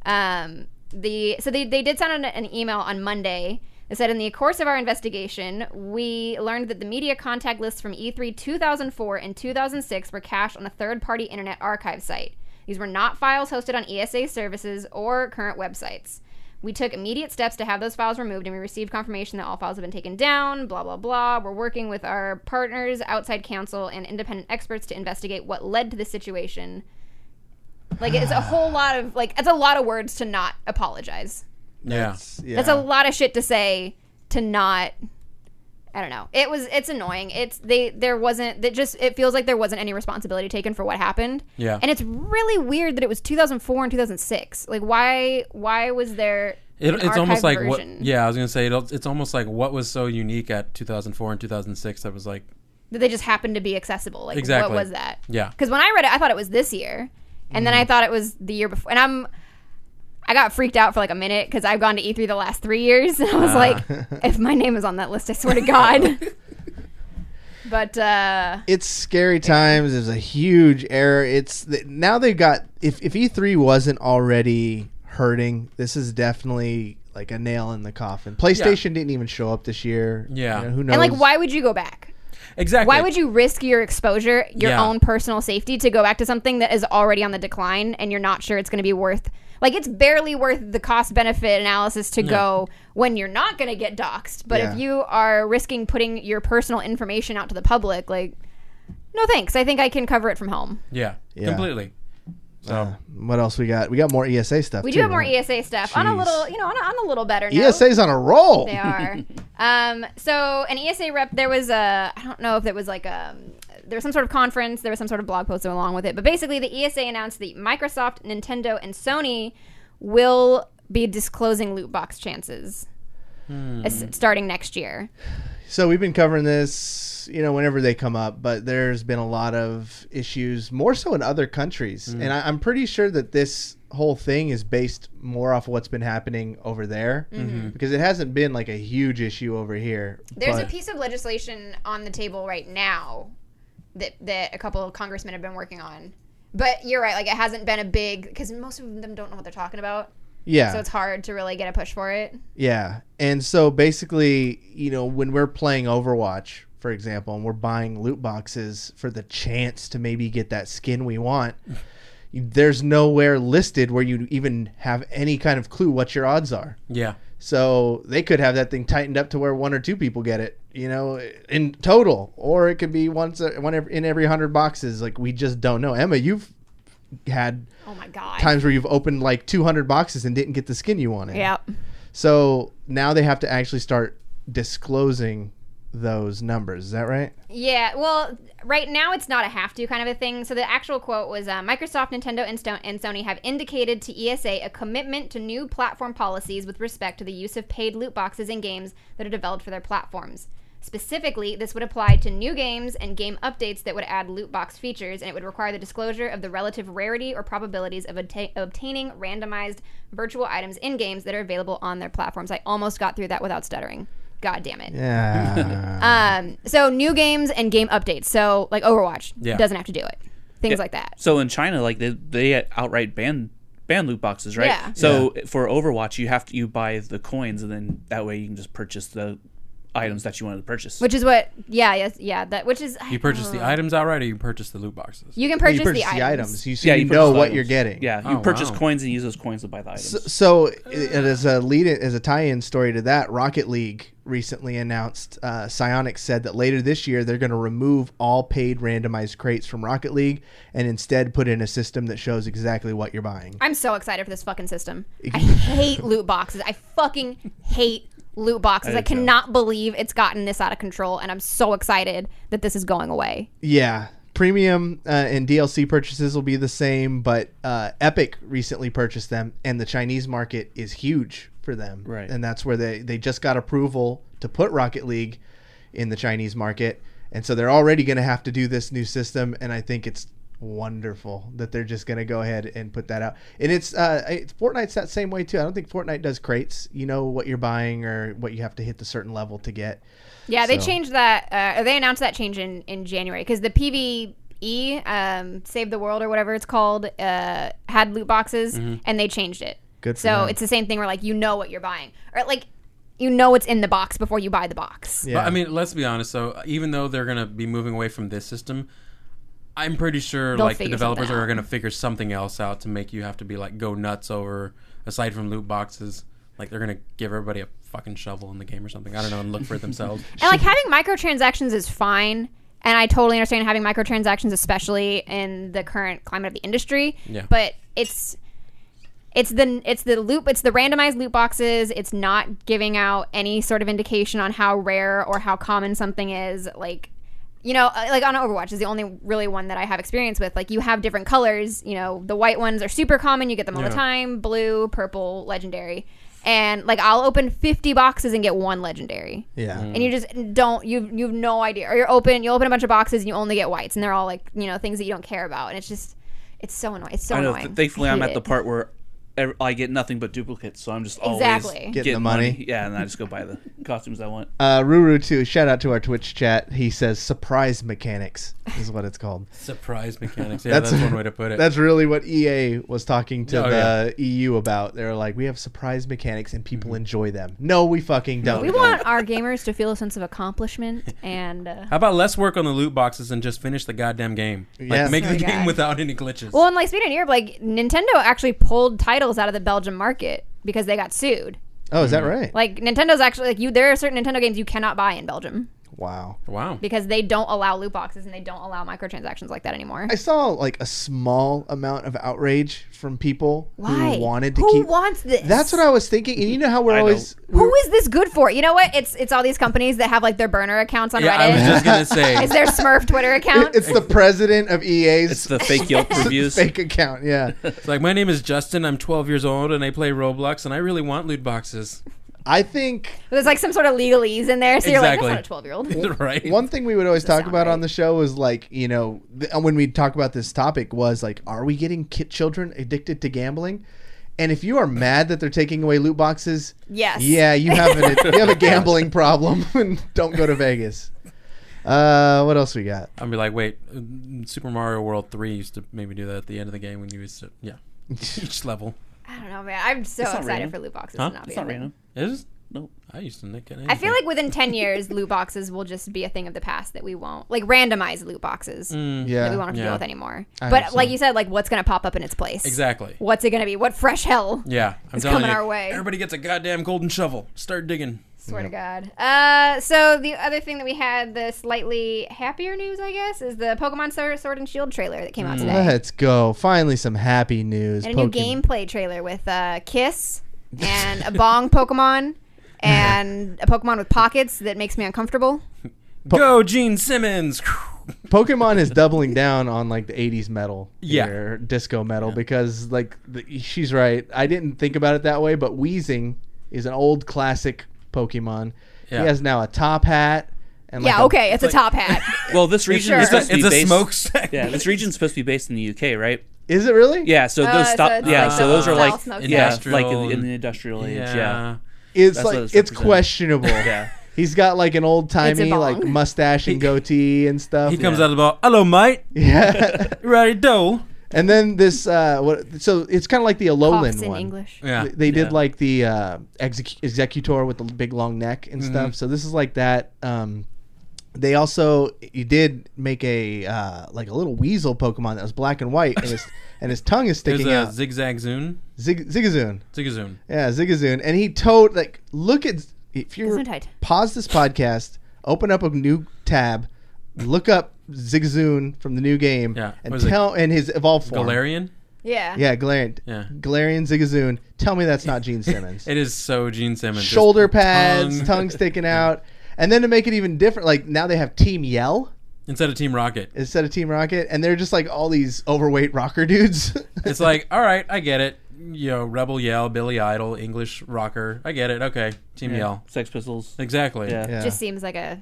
So they did send an email on Monday that said, "In the course of our investigation, we learned that the media contact lists from E3 2004 and 2006 were cached on a third-party internet archive site. These were not files hosted on ESA services or current websites. We took immediate steps to have those files removed, and we received confirmation that all files have been taken down, blah, blah, blah. We're working with our partners, outside counsel, and independent experts to investigate what led to this situation." Like, it's a whole lot of, like, it's a lot of words to not apologize. Yeah. That's a lot of shit to say to not, I don't know. It's annoying. It feels like there wasn't any responsibility taken for what happened. Yeah. And it's really weird that it was 2004 and 2006. Like, why was there It's almost like version? I was gonna say it's almost like what was so unique at 2004 and 2006 that was like That they just happened to be accessible. Like, Exactly. what was that? Yeah. Because when I read it, I thought it was this year. And then I thought it was the year before. And I got freaked out for like a minute because I've gone to E3 the last 3 years. And I was like, if my name is on that list, I swear to God. But it's scary times. There's a huge error. Now they've got, if E3 wasn't already hurting, this is definitely like a nail in the coffin. PlayStation didn't even show up this year. Yeah. Who knows? And like, why would you go back? Exactly. Why would you risk your exposure, your own personal safety, to go back to something that is already on the decline and you're not sure it's going to be worth? Like, it's barely worth the cost-benefit analysis to go when you're not going to get doxxed. But if you are risking putting your personal information out to the public, like, no thanks. I think I can cover it from home. Yeah. Completely. So what else we got? We got more ESA stuff. We do have more ESA stuff on a little, on a little better note. ESA's on a roll. They are. So an ESA rep, there was I don't know if it was like there was some sort of conference, there was some sort of blog post along with it, but basically the ESA announced that Microsoft, Nintendo, and Sony will be disclosing loot box chances starting next year. So we've been covering this, whenever they come up, but there's been a lot of issues, more so in other countries. And I'm pretty sure that this whole thing is based more off of what's been happening over there, because it hasn't been like a huge issue over here. There's a piece of legislation on the table right now that a couple of congressmen have been working on. But you're right, like, it hasn't been a big, because most of them don't know what they're talking about. Yeah. So it's hard to really get a push for it. Yeah. And so basically, when we're playing Overwatch, for example, and we're buying loot boxes for the chance to maybe get that skin we want, there's nowhere listed where you even have any kind of clue what your odds are. Yeah. So they could have that thing tightened up to where 1 or 2 people get it, in total. Or it could be one in every 100 boxes. Like, we just don't know. Emma, you've had times where you've opened like 200 boxes and didn't get the skin you wanted. Yep. So now they have to actually start disclosing those numbers. Is that right? Yeah. Well, right now it's not a have to kind of a thing. So the actual quote was Microsoft, Nintendo, and Sony have indicated to ESA a commitment to new platform policies with respect to the use of paid loot boxes in games that are developed for their platforms. Specifically, this would apply to new games and game updates that would add loot box features, and it would require the disclosure of the relative rarity or probabilities of obtaining randomized virtual items in games that are available on their platforms. I almost got through that without stuttering. God damn it. Yeah. So new games and game updates. So like Overwatch doesn't have to do it. Things like that. So in China, like they outright ban loot boxes, right? Yeah. So for Overwatch, you buy the coins, and then that way you can just purchase the items that you wanted to purchase. Which is what, which is... You purchase the items outright, or you purchase the loot boxes? You can purchase the items. You know what you're getting. Yeah, you purchase coins and use those coins to buy the items. So as a tie-in story to that, Rocket League recently announced, Psyonix said that later this year they're going to remove all paid randomized crates from Rocket League and instead put in a system that shows exactly what you're buying. I'm so excited for this fucking system. I hate loot boxes. I fucking hate loot boxes. I cannot believe it's gotten this out of control, and I'm so excited that this is going away. Yeah. Premium and DLC purchases will be the same, but Epic recently purchased them, and the Chinese market is huge for them. Right. And that's where they just got approval to put Rocket League in the Chinese market, and so they're already going to have to do this new system, and I think it's wonderful that they're just going to go ahead and put that out. And it's Fortnite's that same way too. I don't think Fortnite does crates. You know what you're buying or what you have to hit the certain level to get. Yeah, they changed that. They announced that change in January because the PvE Save the World or whatever it's called had loot boxes, and they changed it. Good for so them. It's the same thing where like you know what you're buying, or like you know what's in the box before you buy the box. Yeah. But I mean, let's be honest. So even though they're going to be moving away from this system, I'm pretty sure They'll like the figure developers something are out. going to figure something else out to make you have to be like go nuts over, aside from loot boxes. Like they're going to give everybody a fucking shovel in the game or something. I don't know, and look for it themselves. And like having microtransactions is fine, and I totally understand having microtransactions, especially in the current climate of the industry. Yeah. But it's the randomized loot boxes. It's not giving out any sort of indication on how rare or how common something is. Like, you know, like on Overwatch is the only really one that I have experience with. Like you have different colors. You know, the white ones are super common. You get them all the time. Blue, purple, legendary. And like I'll open 50 boxes and get one legendary. Yeah. And you just don't you have no idea. Or you'll open a bunch of boxes and you only get whites, and they're all like, you know, things that you don't care about. And it's so annoying. It's so I know. annoying. Thankfully, I I'm hate at the it. part where I get nothing but duplicates, so I'm just always Exactly. Getting the money. Yeah, and I just go buy the costumes I want. Ruru too. Shout out to our Twitch chat. He says surprise mechanics is what it's called. Surprise mechanics. Yeah, that's one way to put it. That's really what EA was talking to Oh, the EU about. They're like, we have surprise mechanics and people enjoy them. No, we fucking don't. We want our gamers to feel a sense of accomplishment and. How about less work on the loot boxes and just finish the goddamn game? Like, Yes. make Oh the my game God. without any glitches. Well, and like speaking of Europe, like Nintendo actually pulled titles out of the Belgian market because they got sued. Oh, is that right? Like Nintendo's actually like there are certain Nintendo games you cannot buy in Belgium Wow. wow. because they don't allow loot boxes and they don't allow microtransactions like that anymore. I saw like a small amount of outrage from people Why? who wanted to Who keep. wants this? That's what I was thinking. And you know how we're I always. Who is this good for? You know what? It's all these companies that have like their burner accounts on Yeah, I was Reddit. just gonna say. Is their Smurf Twitter account? It's the president of EA's It's the fake Yelp reviews. fake account. Yeah. It's like, my name is Justin. I'm 12 years old and I play Roblox and I really want loot boxes. I think There's like some sort of legalese in there, so you're like, Exactly. that's not a 12-year-old. Right? one thing we would always talk sound about on right. the show was like, you know, when we talk about this topic was like, are we getting children addicted to gambling? And if you are mad that they're taking away loot boxes, Yes. yeah, you have a gambling problem and don't go to Vegas. What else we got? I'll be like, wait, Super Mario World 3 used to maybe do that at the end of the game when you used to, each level. I don't know, man. I'm so It's not excited random. for loot boxes Huh? to not be It's not a thing. random. Is it? Nope. I used to nick it. I feel like within 10 years, loot boxes will just be a thing of the past that we won't like randomized loot boxes that Yeah. we won't have to Yeah. deal with anymore. I But hope so. like you said, like what's gonna pop up in its place? Exactly. What's it gonna be? What fresh hell? Yeah, I'm It's telling coming you. our way. Everybody gets a goddamn golden shovel. Start digging. Swear to God. So the other thing that we had, the slightly happier news, I guess, is the Pokemon Sword and Shield trailer that came out today. Let's go. Finally, some happy news. And a new gameplay trailer with Kiss and a Bong Pokemon and a Pokemon with pockets that makes me uncomfortable. Go, Gene Simmons. Pokemon is doubling down on like the 80s metal, Yeah. here, disco metal, because like she's right. I didn't think about it that way, but Weezing is an old classic Pokemon. Yeah. He has now a top hat and like Yeah, okay, it's a top hat. Well, this region Sure. is supposed to It's be a based. smokestack. Yeah, this region's supposed to be based in the UK, right? Is it really? Yeah, so those so stop. it's Yeah, like so the those are style like smokestack. yeah, Industrial like in and- the industrial age. Yeah, It's That's like what it's it's representing. questionable. Yeah. He's got like an old timey bong. like mustache and goatee and stuff. He comes out of the ball. Hello, mate. Yeah. Ready, dough. And then this so it's kind of like the Alolan Coughs in one. English. Yeah. They did Yeah. like the Executor with the big long neck and stuff. So this is like that. They also you did make a like a little weasel Pokemon that was black and white, and his tongue is There's sticking a out. Zigzag Zoon. Zigzagoon. Zigzagoon. Yeah, Zigzagoon. And he told like look at if you Gesundheit. pause this podcast, open up a new tab, look up Zigzagoon from the new game, Yeah, and what is it? tell and his evolved form. Galarian. Yeah. Yeah, Galarian. Yeah. Galarian Zigzagoon. Tell me that's not Gene Simmons. It is so Gene Simmons. Just Shoulder pads, tongue. tongue sticking out. And then to make it even different, like now they have Team Yell Instead of Team Rocket. instead of Team Rocket, and they're just like all these overweight rocker dudes. It's like, all right, I get it. You know, Rebel Yell, Billy Idol, English rocker. I get it. Okay, Team Yell. Sex Pistols. Exactly. Yeah. Yeah. Just seems like a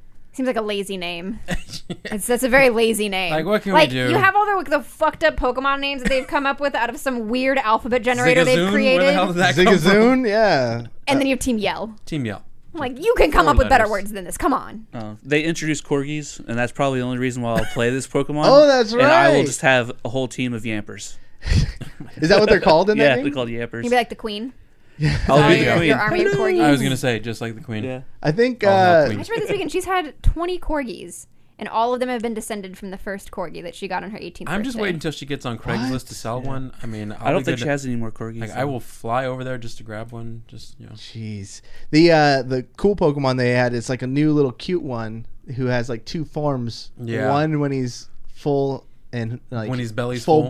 lazy name. That's a very lazy name. Like, what can we do? You have all the fucked up Pokemon names that they've come up with out of some weird alphabet generator Zigzagoon? they've created, Where the hell did that come from? Zigzagoon, yeah. and then you have Team Yell. Team Yell. I'm like, you can come Four up with better letters. words than this. Come on. They introduced corgis, and that's probably the only reason why I'll play this Pokemon. Oh, that's And I will right. just have a whole team of Yampers. Is that what they're called in Yeah, that they're game? called Yampers. You'd be like the queen. I'll be you the go. queen. Your army of corgis. I was gonna say just like the Queen. Yeah. I think Oh, no, I Queen. just read this weekend she's had 20 corgis, and all of them have been descended from the first corgi that she got on her 18th I'm just birthday. waiting until she gets on Craigslist What? to sell one. I mean, I don't think she has any more corgis. Like, I will fly over there just to grab one. Just Jeez. The cool Pokemon they had is like a new little cute one who has like two forms. Yeah. One when he's full and like When his belly's full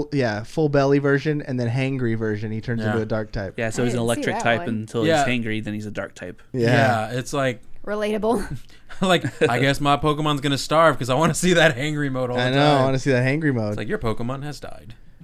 belly version, and then hangry version he turns Yeah. into a dark type. Yeah, so I he's an didn't see electric that type one. until Yeah. he's hangry, then he's a dark type. yeah. It's like Relatable. I guess my Pokemon's gonna starve because I want to see that hangry mode all the I time. know. I want to see that hangry mode. It's like your Pokemon has died.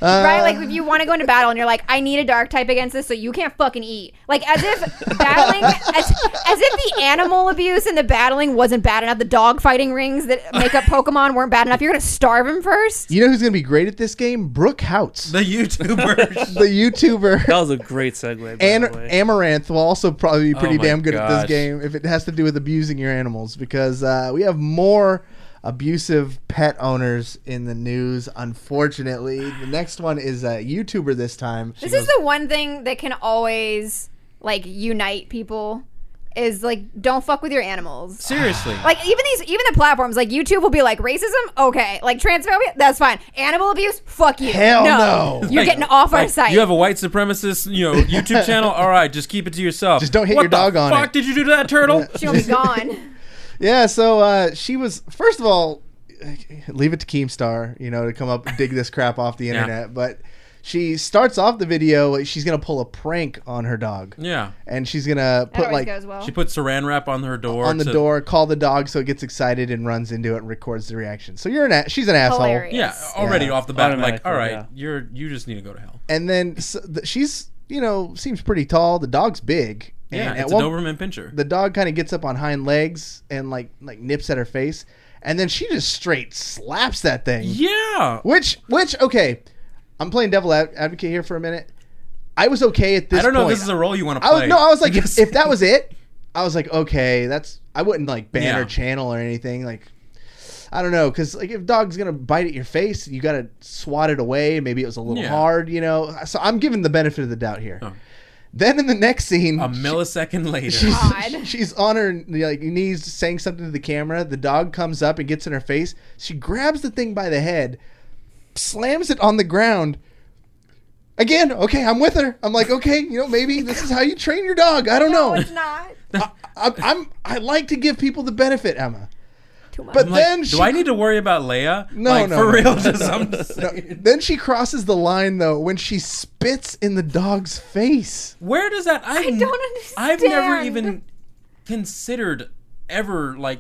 Right? Like if you want to go into battle and you're like, I need a dark type against this, so you can't fucking eat. Like as if battling, as if the animal abuse and the battling wasn't bad enough. The dog fighting rings that make up Pokemon weren't bad enough. You're gonna starve him first. You know who's gonna be great at this game? Brooke Houts, The YouTuber. the YouTuber. That was a great segue. And by the way. Amaranth will also probably be pretty my damn good at this gosh. game if it has to do with abusing your animals, because we have more abusive pet owners in the news, unfortunately. The next one is a YouTuber this time. This is the one thing that can always like unite people. Is like, don't fuck with your animals. Seriously. Like even the platforms like YouTube will be like, racism, okay, like transphobia, that's fine. Animal abuse, fuck you. Hell no. You're Like- getting off our like, site. You have a white supremacist, YouTube channel. All right, just keep it to yourself. Just don't hit What your dog the on fuck it. did you do to that turtle? She'll be gone. Yeah, so she was, first of all, leave it to Keemstar, to come up and dig this crap off the internet. But she starts off the video, she's going to pull a prank on her dog. Yeah. And she's going to That put always like goes well. She put saran wrap on her door. on the to- door, call the dog so it gets excited and runs into it and records the reaction. So she's an asshole. Hilarious. Yeah, already Yeah. off the bat, I'm like, Automatically, all right, yeah. you just need to go to hell. And then she's, seems pretty tall. The dog's big. Yeah, And it's at a one- Doberman Pinscher. The dog kind of gets up on hind legs and like nips at her face. And then she just straight slaps that thing. Yeah. Which, okay, I'm playing devil advocate here for a minute. I was okay at this I don't know point. if this is a role you want to I play. was like, Because- if that was it, I was like, okay, I wouldn't like ban Yeah. her channel or anything. Like, I don't know, because like if dog's gonna bite at your face, you gotta swat it away. Maybe it was a little Yeah. hard, So I'm giving the benefit of the doubt here. Oh. Then in the next scene, a millisecond later. God. she's on her knees saying something to the camera. The dog comes up and gets in her face. She grabs the thing by the head, slams it on the ground. Again, okay, I'm with her. I'm like, okay, maybe this is how you train your dog. I don't No, know. it's not. I like to give people the benefit, Emma. Too much. But I'm like, then do I need to worry about Leia? No, like, no, for no. real. Just I'm just saying. Then she crosses the line though when she spits in the dog's face. Where does that? I don't understand. I've never even considered ever like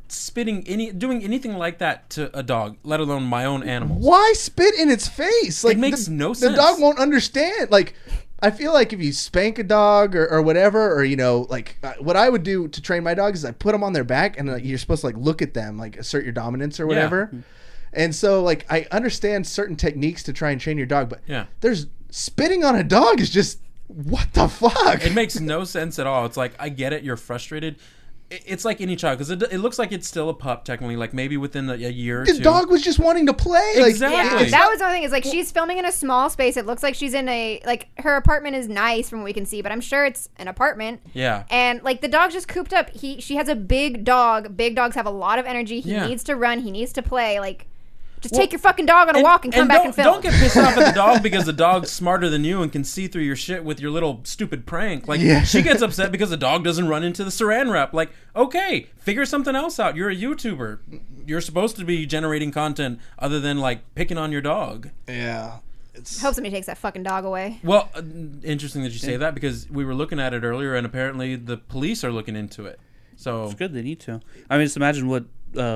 doing anything like that to a dog, let alone my own animals. Why spit in its face? Like makes no The sense. dog won't understand. Like, I feel like if you spank a dog or whatever, or what I would do to train my dogs is I put them on their back and you're supposed to like look at them, like assert your dominance or whatever. And so like I understand certain techniques to try and train your dog, but Yeah. there's spitting on a dog is just what the fuck. It makes no sense at all. It's like, I get it, you're frustrated. It's like any child, because it looks like it's still a pup, technically, like maybe within a year or The two. dog was just wanting to play. Exactly. Yeah, It's that was the other thing. Is like she's filming in a small space. It looks like she's in her apartment is nice from what we can see, but I'm sure it's an apartment. Yeah. And like the dog's just cooped up. She has a big dog. Big dogs have a lot of energy. He Yeah. needs to run. He needs to play. Like, just take your fucking dog on a walk and come back and film. Don't get pissed off at the dog because the dog's smarter than you and can see through your shit with your little stupid prank. Like, Yeah. she gets upset because the dog doesn't run into the saran wrap. Like, okay, figure something else out. You're a YouTuber. You're supposed to be generating content other than, like, picking on your dog. Yeah. Hope somebody takes that fucking dog away. Well, interesting that you say that because we were looking at it earlier and apparently the police are looking into it. So It's good they need to. I mean, just imagine what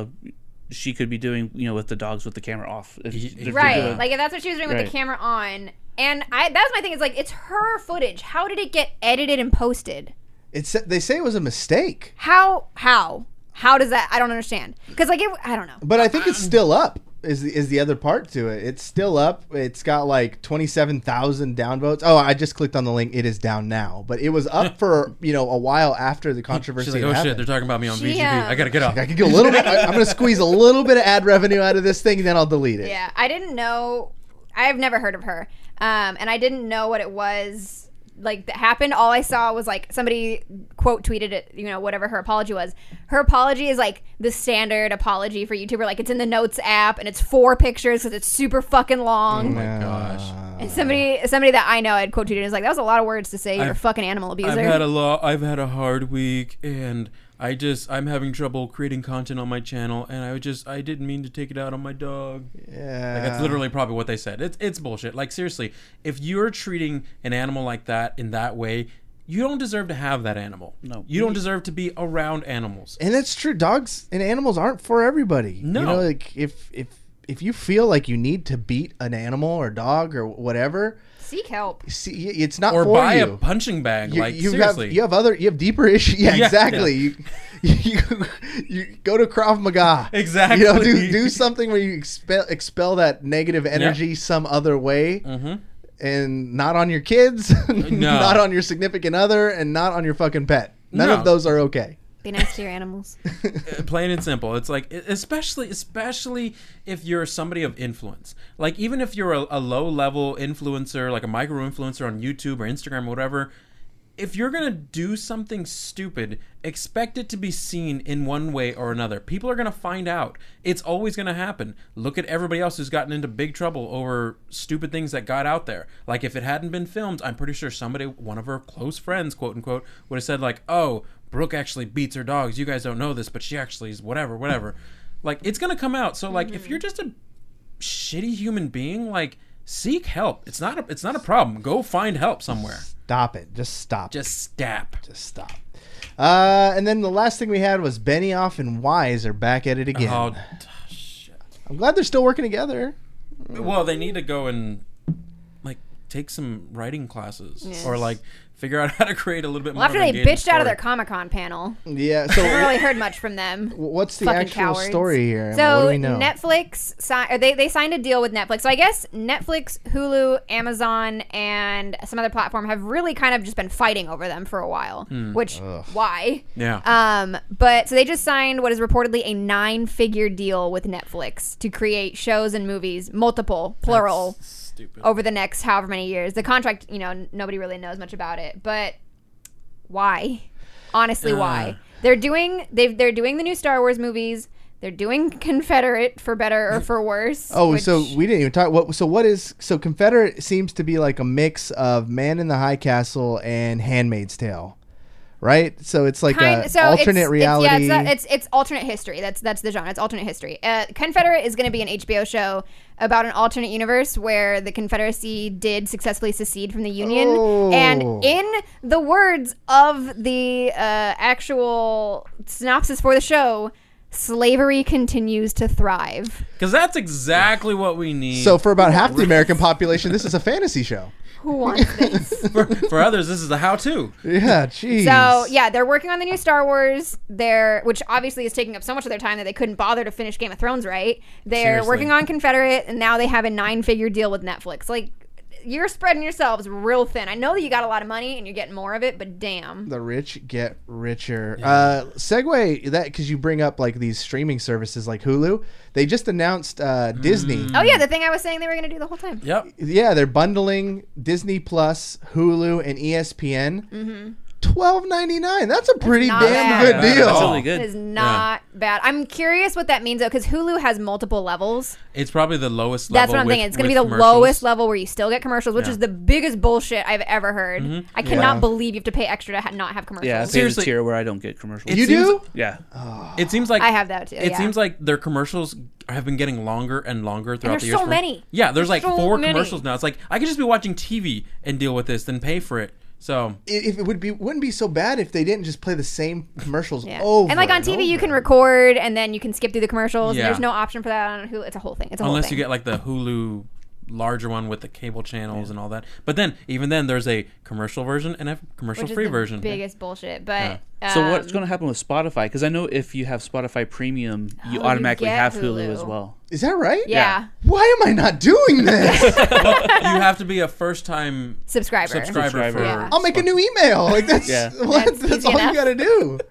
she could be doing, with the dogs with the camera off. If Right. they're doing- Like if that's what she was doing with Right. the camera on. And that's my thing. Is like it's her footage. How did it get edited and posted? They say it was a mistake, How does that? I don't understand. Because like I don't know. but I think it's still up. Is the other part to it? It's still up. It's got like 27,000 downvotes. Oh, I just clicked on the link. It is down now, but it was up for a while after the controversy. she's like, had oh shit, happened. they're talking about me on She, VGB. I gotta get off. I could get a little bit. I'm going to squeeze a little bit of ad revenue out of this thing, and then I'll delete it. Yeah, I didn't know. I've never heard of her, and I didn't know what it was like that happened. All I saw was like somebody quote tweeted it. Whatever her apology was. Her apology is like the standard apology for YouTuber. Like it's in the Notes app, and it's 4 pictures because it's super fucking long. Oh my gosh. And somebody that I know had quote tweeted and was like, that was a lot of words to say. You're a fucking animal abuser. I've had a hard week and I'm having trouble creating content on my channel and I didn't mean to take it out on my dog. Yeah. Like that's literally probably what they said. It's bullshit. Like seriously, if you're treating an animal like that in that way, you don't deserve to have that animal. No. You don't deserve to be around animals. And that's true. Dogs and animals aren't for everybody. No. Like if if you feel like you need to beat an animal or dog or whatever, seek help. See, it's not or for buy you. a punching bag. You Seriously, have deeper issues. Yeah, exactly. Yeah. You go to Krav Maga. Exactly. You know, do something where you expel that negative energy some other way, and not on your kids, not on your significant other, and not on your fucking pet. None of those are okay. Be nice to your animals. Plain and simple. It's like, especially if you're somebody of influence. Like, even if you're a low-level influencer, like a micro-influencer on YouTube or Instagram or whatever, if you're going to do something stupid, expect it to be seen in one way or another. People are going to find out. It's always going to happen. Look at everybody else who's gotten into big trouble over stupid things that got out there. Like, if it hadn't been filmed, I'm pretty sure one of her close friends, quote-unquote, would have said, like, oh, Brooke actually beats her dogs. You guys don't know this, but she actually is whatever. Like, it's going to come out. So, like, if you're just a shitty human being, like, seek help. It's not a problem. Go find help somewhere. Stop it. Just stop. Just stop. And then the last thing we had was Benioff and Wise are back at it again. Oh, shit. I'm glad they're still working together. Well, they need to go and, like, take some writing classes. Or, like, figure out how to create a little bit more. After they bitched out of their Comic-Con panel. Yeah. So I haven't really heard much from them. What's the Fucking actual cowards. story here? So what do we know? Netflix they signed a deal with Netflix. So I guess Netflix, Hulu, Amazon, and some other platform have really kind of just been fighting over them for a while. Which why? Yeah. But so they just signed what is reportedly a 9-figure deal with Netflix to create shows and movies, multiple, plural. That's stupid. Over the next however many years. The contract, nobody really knows much about it, but why? Honestly, why? They're doing the new Star Wars movies. They're doing Confederate, for better or for worse. Oh, so we didn't even talk. So Confederate seems to be like a mix of Man in the High Castle and Handmaid's Tale, right? So it's like alternate reality. It's alternate history. That's the genre. It's alternate history. Confederate is going to be an HBO show about an alternate universe where the Confederacy did successfully secede from the Union. Oh. And in the words of the actual synopsis for the show, slavery continues to thrive. Because that's exactly what we need. So for about half the American population, this is a fantasy show. Who wants this? for others, this is a how-to. Yeah, jeez. So, yeah, they're working on the new Star Wars. Which obviously is taking up so much of their time that they couldn't bother to finish Game of Thrones, right? They're Seriously. working on Confederate, and now they have a 9-figure deal with Netflix. Like, you're spreading yourselves real thin. I know that you got a lot of money and you're getting more of it, but damn. The rich get richer. Segue that because you bring up like these streaming services like Hulu. They just announced Disney. Oh yeah, the thing I was saying they were going to do the whole time. Yep. Yeah, they're bundling Disney Plus, Hulu, and ESPN. Mm-hmm. $12.99. That's a pretty damn bad. good deal. That's really good. It is not bad. I'm curious what that means though, because Hulu has multiple levels. It's probably the lowest level. That's what I'm thinking. It's going to be the commercials. lowest level where you still get commercials, which is the biggest bullshit I've ever heard. I cannot believe you have to pay extra to not have commercials. Yeah, I pay Seriously. the tier where I don't get commercials. You do? Yeah. It seems like I have that too. It seems like their commercials have been getting longer and longer throughout there's the years. so many. Yeah, there's like so 4 many. commercials now. It's like I could just be watching TV and deal with this than pay for it. So If it wouldn't be so bad if they didn't just play the same commercials Yeah. over. And like on TV, you can record and then you can skip through the commercials. Yeah. And there's no option for that on Hulu. It's a whole thing. It's a whole unless thing. you get like the Hulu larger one with the cable channels and all that. But then even then there's a commercial version and a commercial Which is free the version. biggest bullshit. But So what's going to happen with Spotify? Because I know if you have Spotify Premium, you you automatically get have Hulu Hulu. as well. Is that right? yeah. Why am I not doing this? You have to be a first time Subscriber. Subscriber. for Yeah. I'll make a new email. Like that's That's that's easy all you enough. got to do.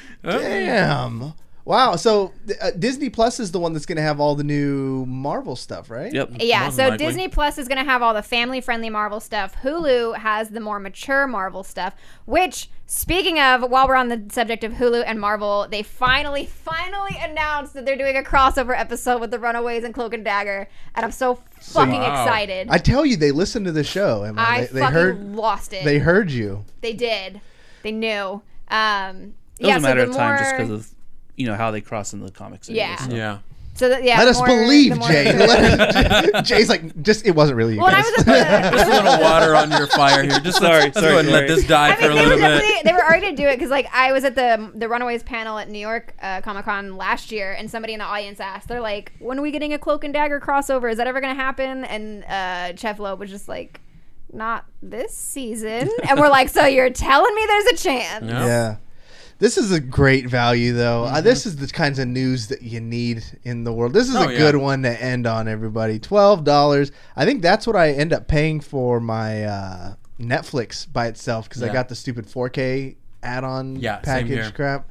Damn. Wow. So Disney Plus is the one that's going to have all the new Marvel stuff, right? Yep. Yeah, More so than likely. Disney Plus is going to have all the family-friendly Marvel stuff. Hulu has the more mature Marvel stuff, which, speaking of, while we're on the subject of Hulu and Marvel, they finally announced that they're doing a crossover episode with the Runaways and Cloak and Dagger, and I'm so fucking Wow. excited. I tell you, they listened to the show. Emma. I they fucking heard. lost it. They heard you. They did. They knew. It was yeah, a matter so of time just because of how they cross into the comics. Yeah. anyways, so. Yeah. So that, yeah, let us believe, the more- Jay. Jay's like, it wasn't really you Well, I guys. was just Just a little water on your fire here. Just let's go ahead and let this die for a little bit. They were already to do it because, like, I was at the Runaways panel at New York Comic Con last year, and somebody in the audience asked, they're like, "When are we getting a Cloak and Dagger crossover? Is that ever going to happen?" And Chef Loeb was just like, "Not this season." And we're like, "So you're telling me there's a chance?" No. Yeah. This is a great value, though. This is the kinds of news that you need in the world. This is a good one to end on, everybody. $12. I think that's what I end up paying for my Netflix by itself because I got the stupid 4K add-on package crap.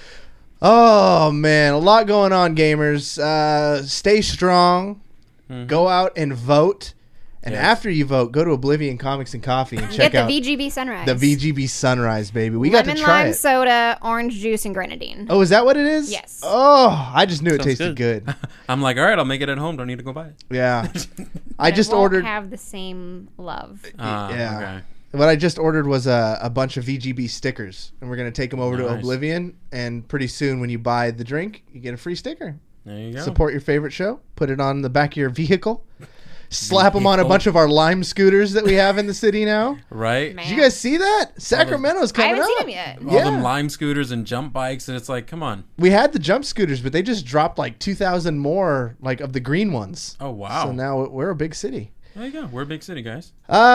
Oh, man. A lot going on, gamers. Stay strong. Go out and vote. And after you vote, go to Oblivion Comics and Coffee and check out the VGB Sunrise. The VGB Sunrise, baby. We got to try lime it. soda, orange juice, and grenadine. Oh, is that what it is? Yes. Oh, I just knew it tasted good. I'm like, all right, I'll make it at home. Don't need to go buy it. Yeah. I But just it won't ordered. have the same love. Yeah. Okay. What I just ordered was a bunch of VGB stickers, and we're gonna take them over to Nice. Oblivion. And pretty soon, when you buy the drink, you get a free sticker. There you go. Support your favorite show. Put it on the back of your vehicle. Slap them on a bunch of our Lime scooters that we have in the city now. Right? Man. Did you guys see that? Sacramento's I coming haven't up. seen them yet. All them lime scooters and jump bikes, and it's like, come on. We had the jump scooters, but they just dropped like 2,000 more, like of the green ones. Oh, wow. So now we're a big city. There you go. We're a big city, guys.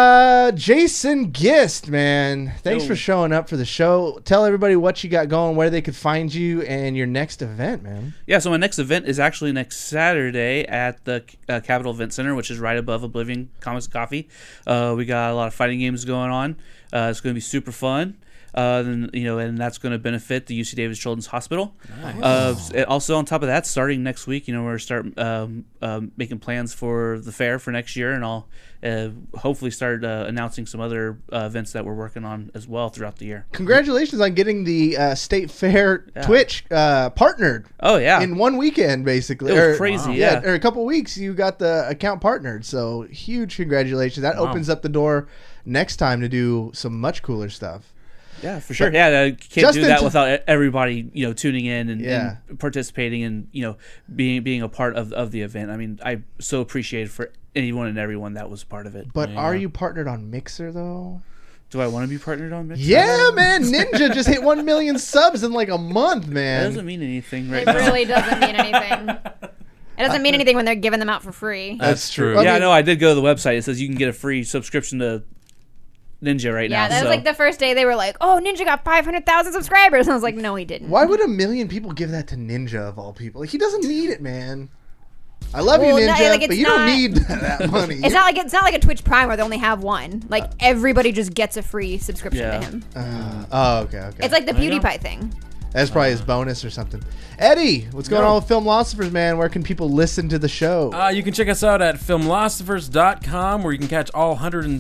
Jason Gist, man. Thanks for showing up for the show. Tell everybody what you got going, where they could find you, and your next event, man. Yeah, so my next event is actually next Saturday at the Capitol Event Center, which is right above Oblivion Comics and Coffee. We got a lot of fighting games going on. It's going to be super fun. And that's going to benefit the UC Davis Children's Hospital. Nice. Also, on top of that, starting next week, we're going to start making plans for the fair for next year, and I'll hopefully start announcing some other events that we're working on as well throughout the year. Congratulations on getting the State Fair Twitch partnered. Oh, yeah. In one weekend, basically. It was crazy, yeah. Or a couple weeks, you got the account partnered. So huge congratulations. That opens up the door next time to do some much cooler stuff. Yeah, for sure. Yeah, I can't do that without everybody, tuning in and participating and, being a part of the event. I mean, I so appreciate it for anyone and everyone that was part of it. But are you partnered on Mixer, though? Do I want to be partnered on Mixer? Yeah, man. Ninja just hit 1 million subs in like a month, man. That doesn't mean anything right It now. really doesn't mean anything. It doesn't mean anything when they're giving them out for free. That's true. Well, Yeah, I know. I did go to the website. It says you can get a free subscription to Ninja right now. Yeah, that was like the first day they were like, "Oh, Ninja got 500,000 subscribers." And I was like, "No, he didn't." Why would 1 million people give that to Ninja of all people? Like, he doesn't need it, man. I love Well, you, no, Ninja, like, but you don't need that money. It's not like a Twitch Prime where they only have one. Like everybody just gets a free subscription to him. Okay. It's like the There you go. PewDiePie thing. That's probably his bonus or something. Eddie, what's going on with Filmlosophers, man? Where can people listen to the show? You can check us out at filmlosophers.com, where you can catch all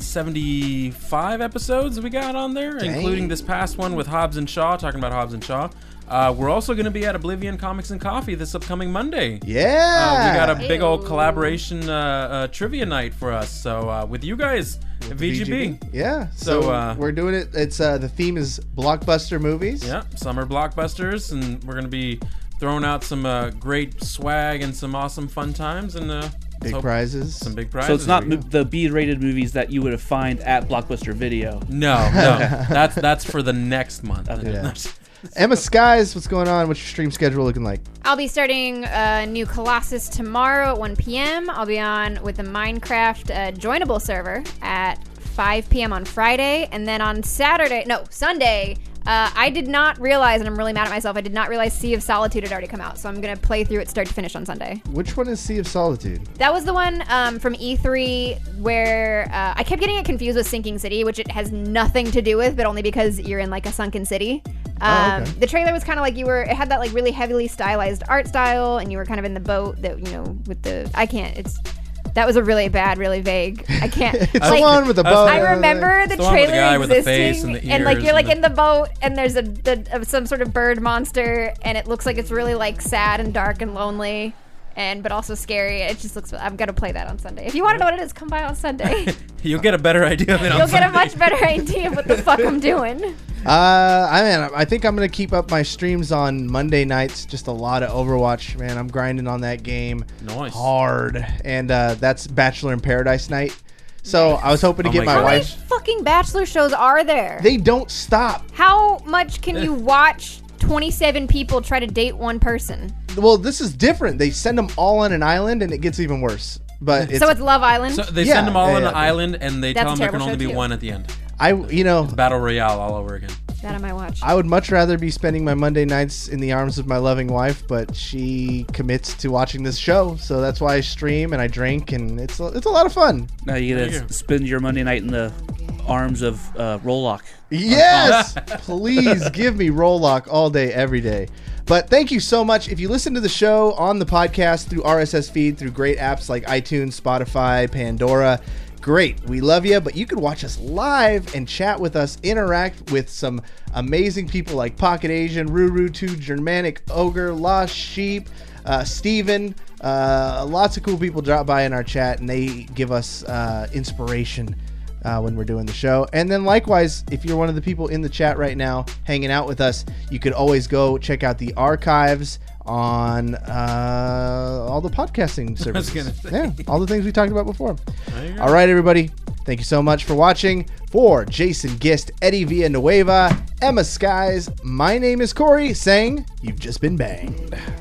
175 episodes we got on there, including this past one with Hobbs and Shaw, talking about Hobbs and Shaw. We're also going to be at Oblivion Comics and Coffee this upcoming Monday. Yeah. We got a big old collaboration trivia night for us. So with you guys, VGB. Yeah. So, So we're doing it. It's the theme is blockbuster movies. Yeah, summer blockbusters, and we're going to be throwing out some great swag and some awesome fun times and Big prizes. Some big prizes. So it's not the B-rated movies that you would have find at Blockbuster Video. No. That's for the next month. Yeah. Emma Skies, what's going on? What's your stream schedule looking like? I'll be starting a new Colossus tomorrow at 1 p.m. I'll be on with the Minecraft joinable server at 5 p.m. on Friday. And then on Sunday, I did not realize, and I'm really mad at myself, I did not realize Sea of Solitude had already come out. So I'm going to play through it start to finish on Sunday. Which one is Sea of Solitude? That was the one from E3 where I kept getting it confused with Sinking City, which it has nothing to do with, but only because you're in like a sunken city. Okay. The trailer was kind of like it had that like really heavily stylized art style, and you were kind of in the boat that, with the, that was a really bad, really vague. I can't. It's like, the one with the boat. I remember the the one with the trailer guy with the existing, face and the and like ears you're like and in the boat, and there's some sort of bird monster, and it looks like it's really like sad and dark and lonely. but also scary. It just looks. I'm gonna play that on Sunday. If you want to know what it is, come by on Sunday. You'll get a better idea of it. You'll get a much better idea of what the fuck I'm doing. I think I'm gonna keep up my streams on Monday nights. Just a lot of Overwatch, man. I'm grinding on that game hard, and that's Bachelor in Paradise night. So I was hoping to get my wife. How many fucking Bachelor shows are there? They don't stop. How much can you watch 27 people try to date one person? Well, this is different. They send them all on an island, and it gets even worse. But so it's Love Island. So they send them all on an island, and they tell them there can only be one at the end. It's Battle Royale all over again. That I might watch. I would much rather be spending my Monday nights in the arms of my loving wife, but she commits to watching this show, so that's why I stream and I drink, and it's a lot of fun. Now you get to spend your Monday night in the arms of Rollock. Yes, please give me Rollock all day, every day. But thank you so much. If you listen to the show on the podcast through RSS feed, through great apps like iTunes, Spotify, Pandora, great. We love you, but you can watch us live and chat with us, interact with some amazing people like Pocket Asian, Ruru2, Germanic Ogre, Lost Sheep, Steven. Lots of cool people drop by in our chat, and they give us inspiration when we're doing the show. And then likewise, if you're one of the people in the chat right now hanging out with us, you could always go check out the archives on all the podcasting services. Yeah, all the things we talked about before. All right, everybody. Thank you so much for watching. For Jason Gist, Eddie Villanueva, Emma Skies, my name is Corey, saying you've just been banged.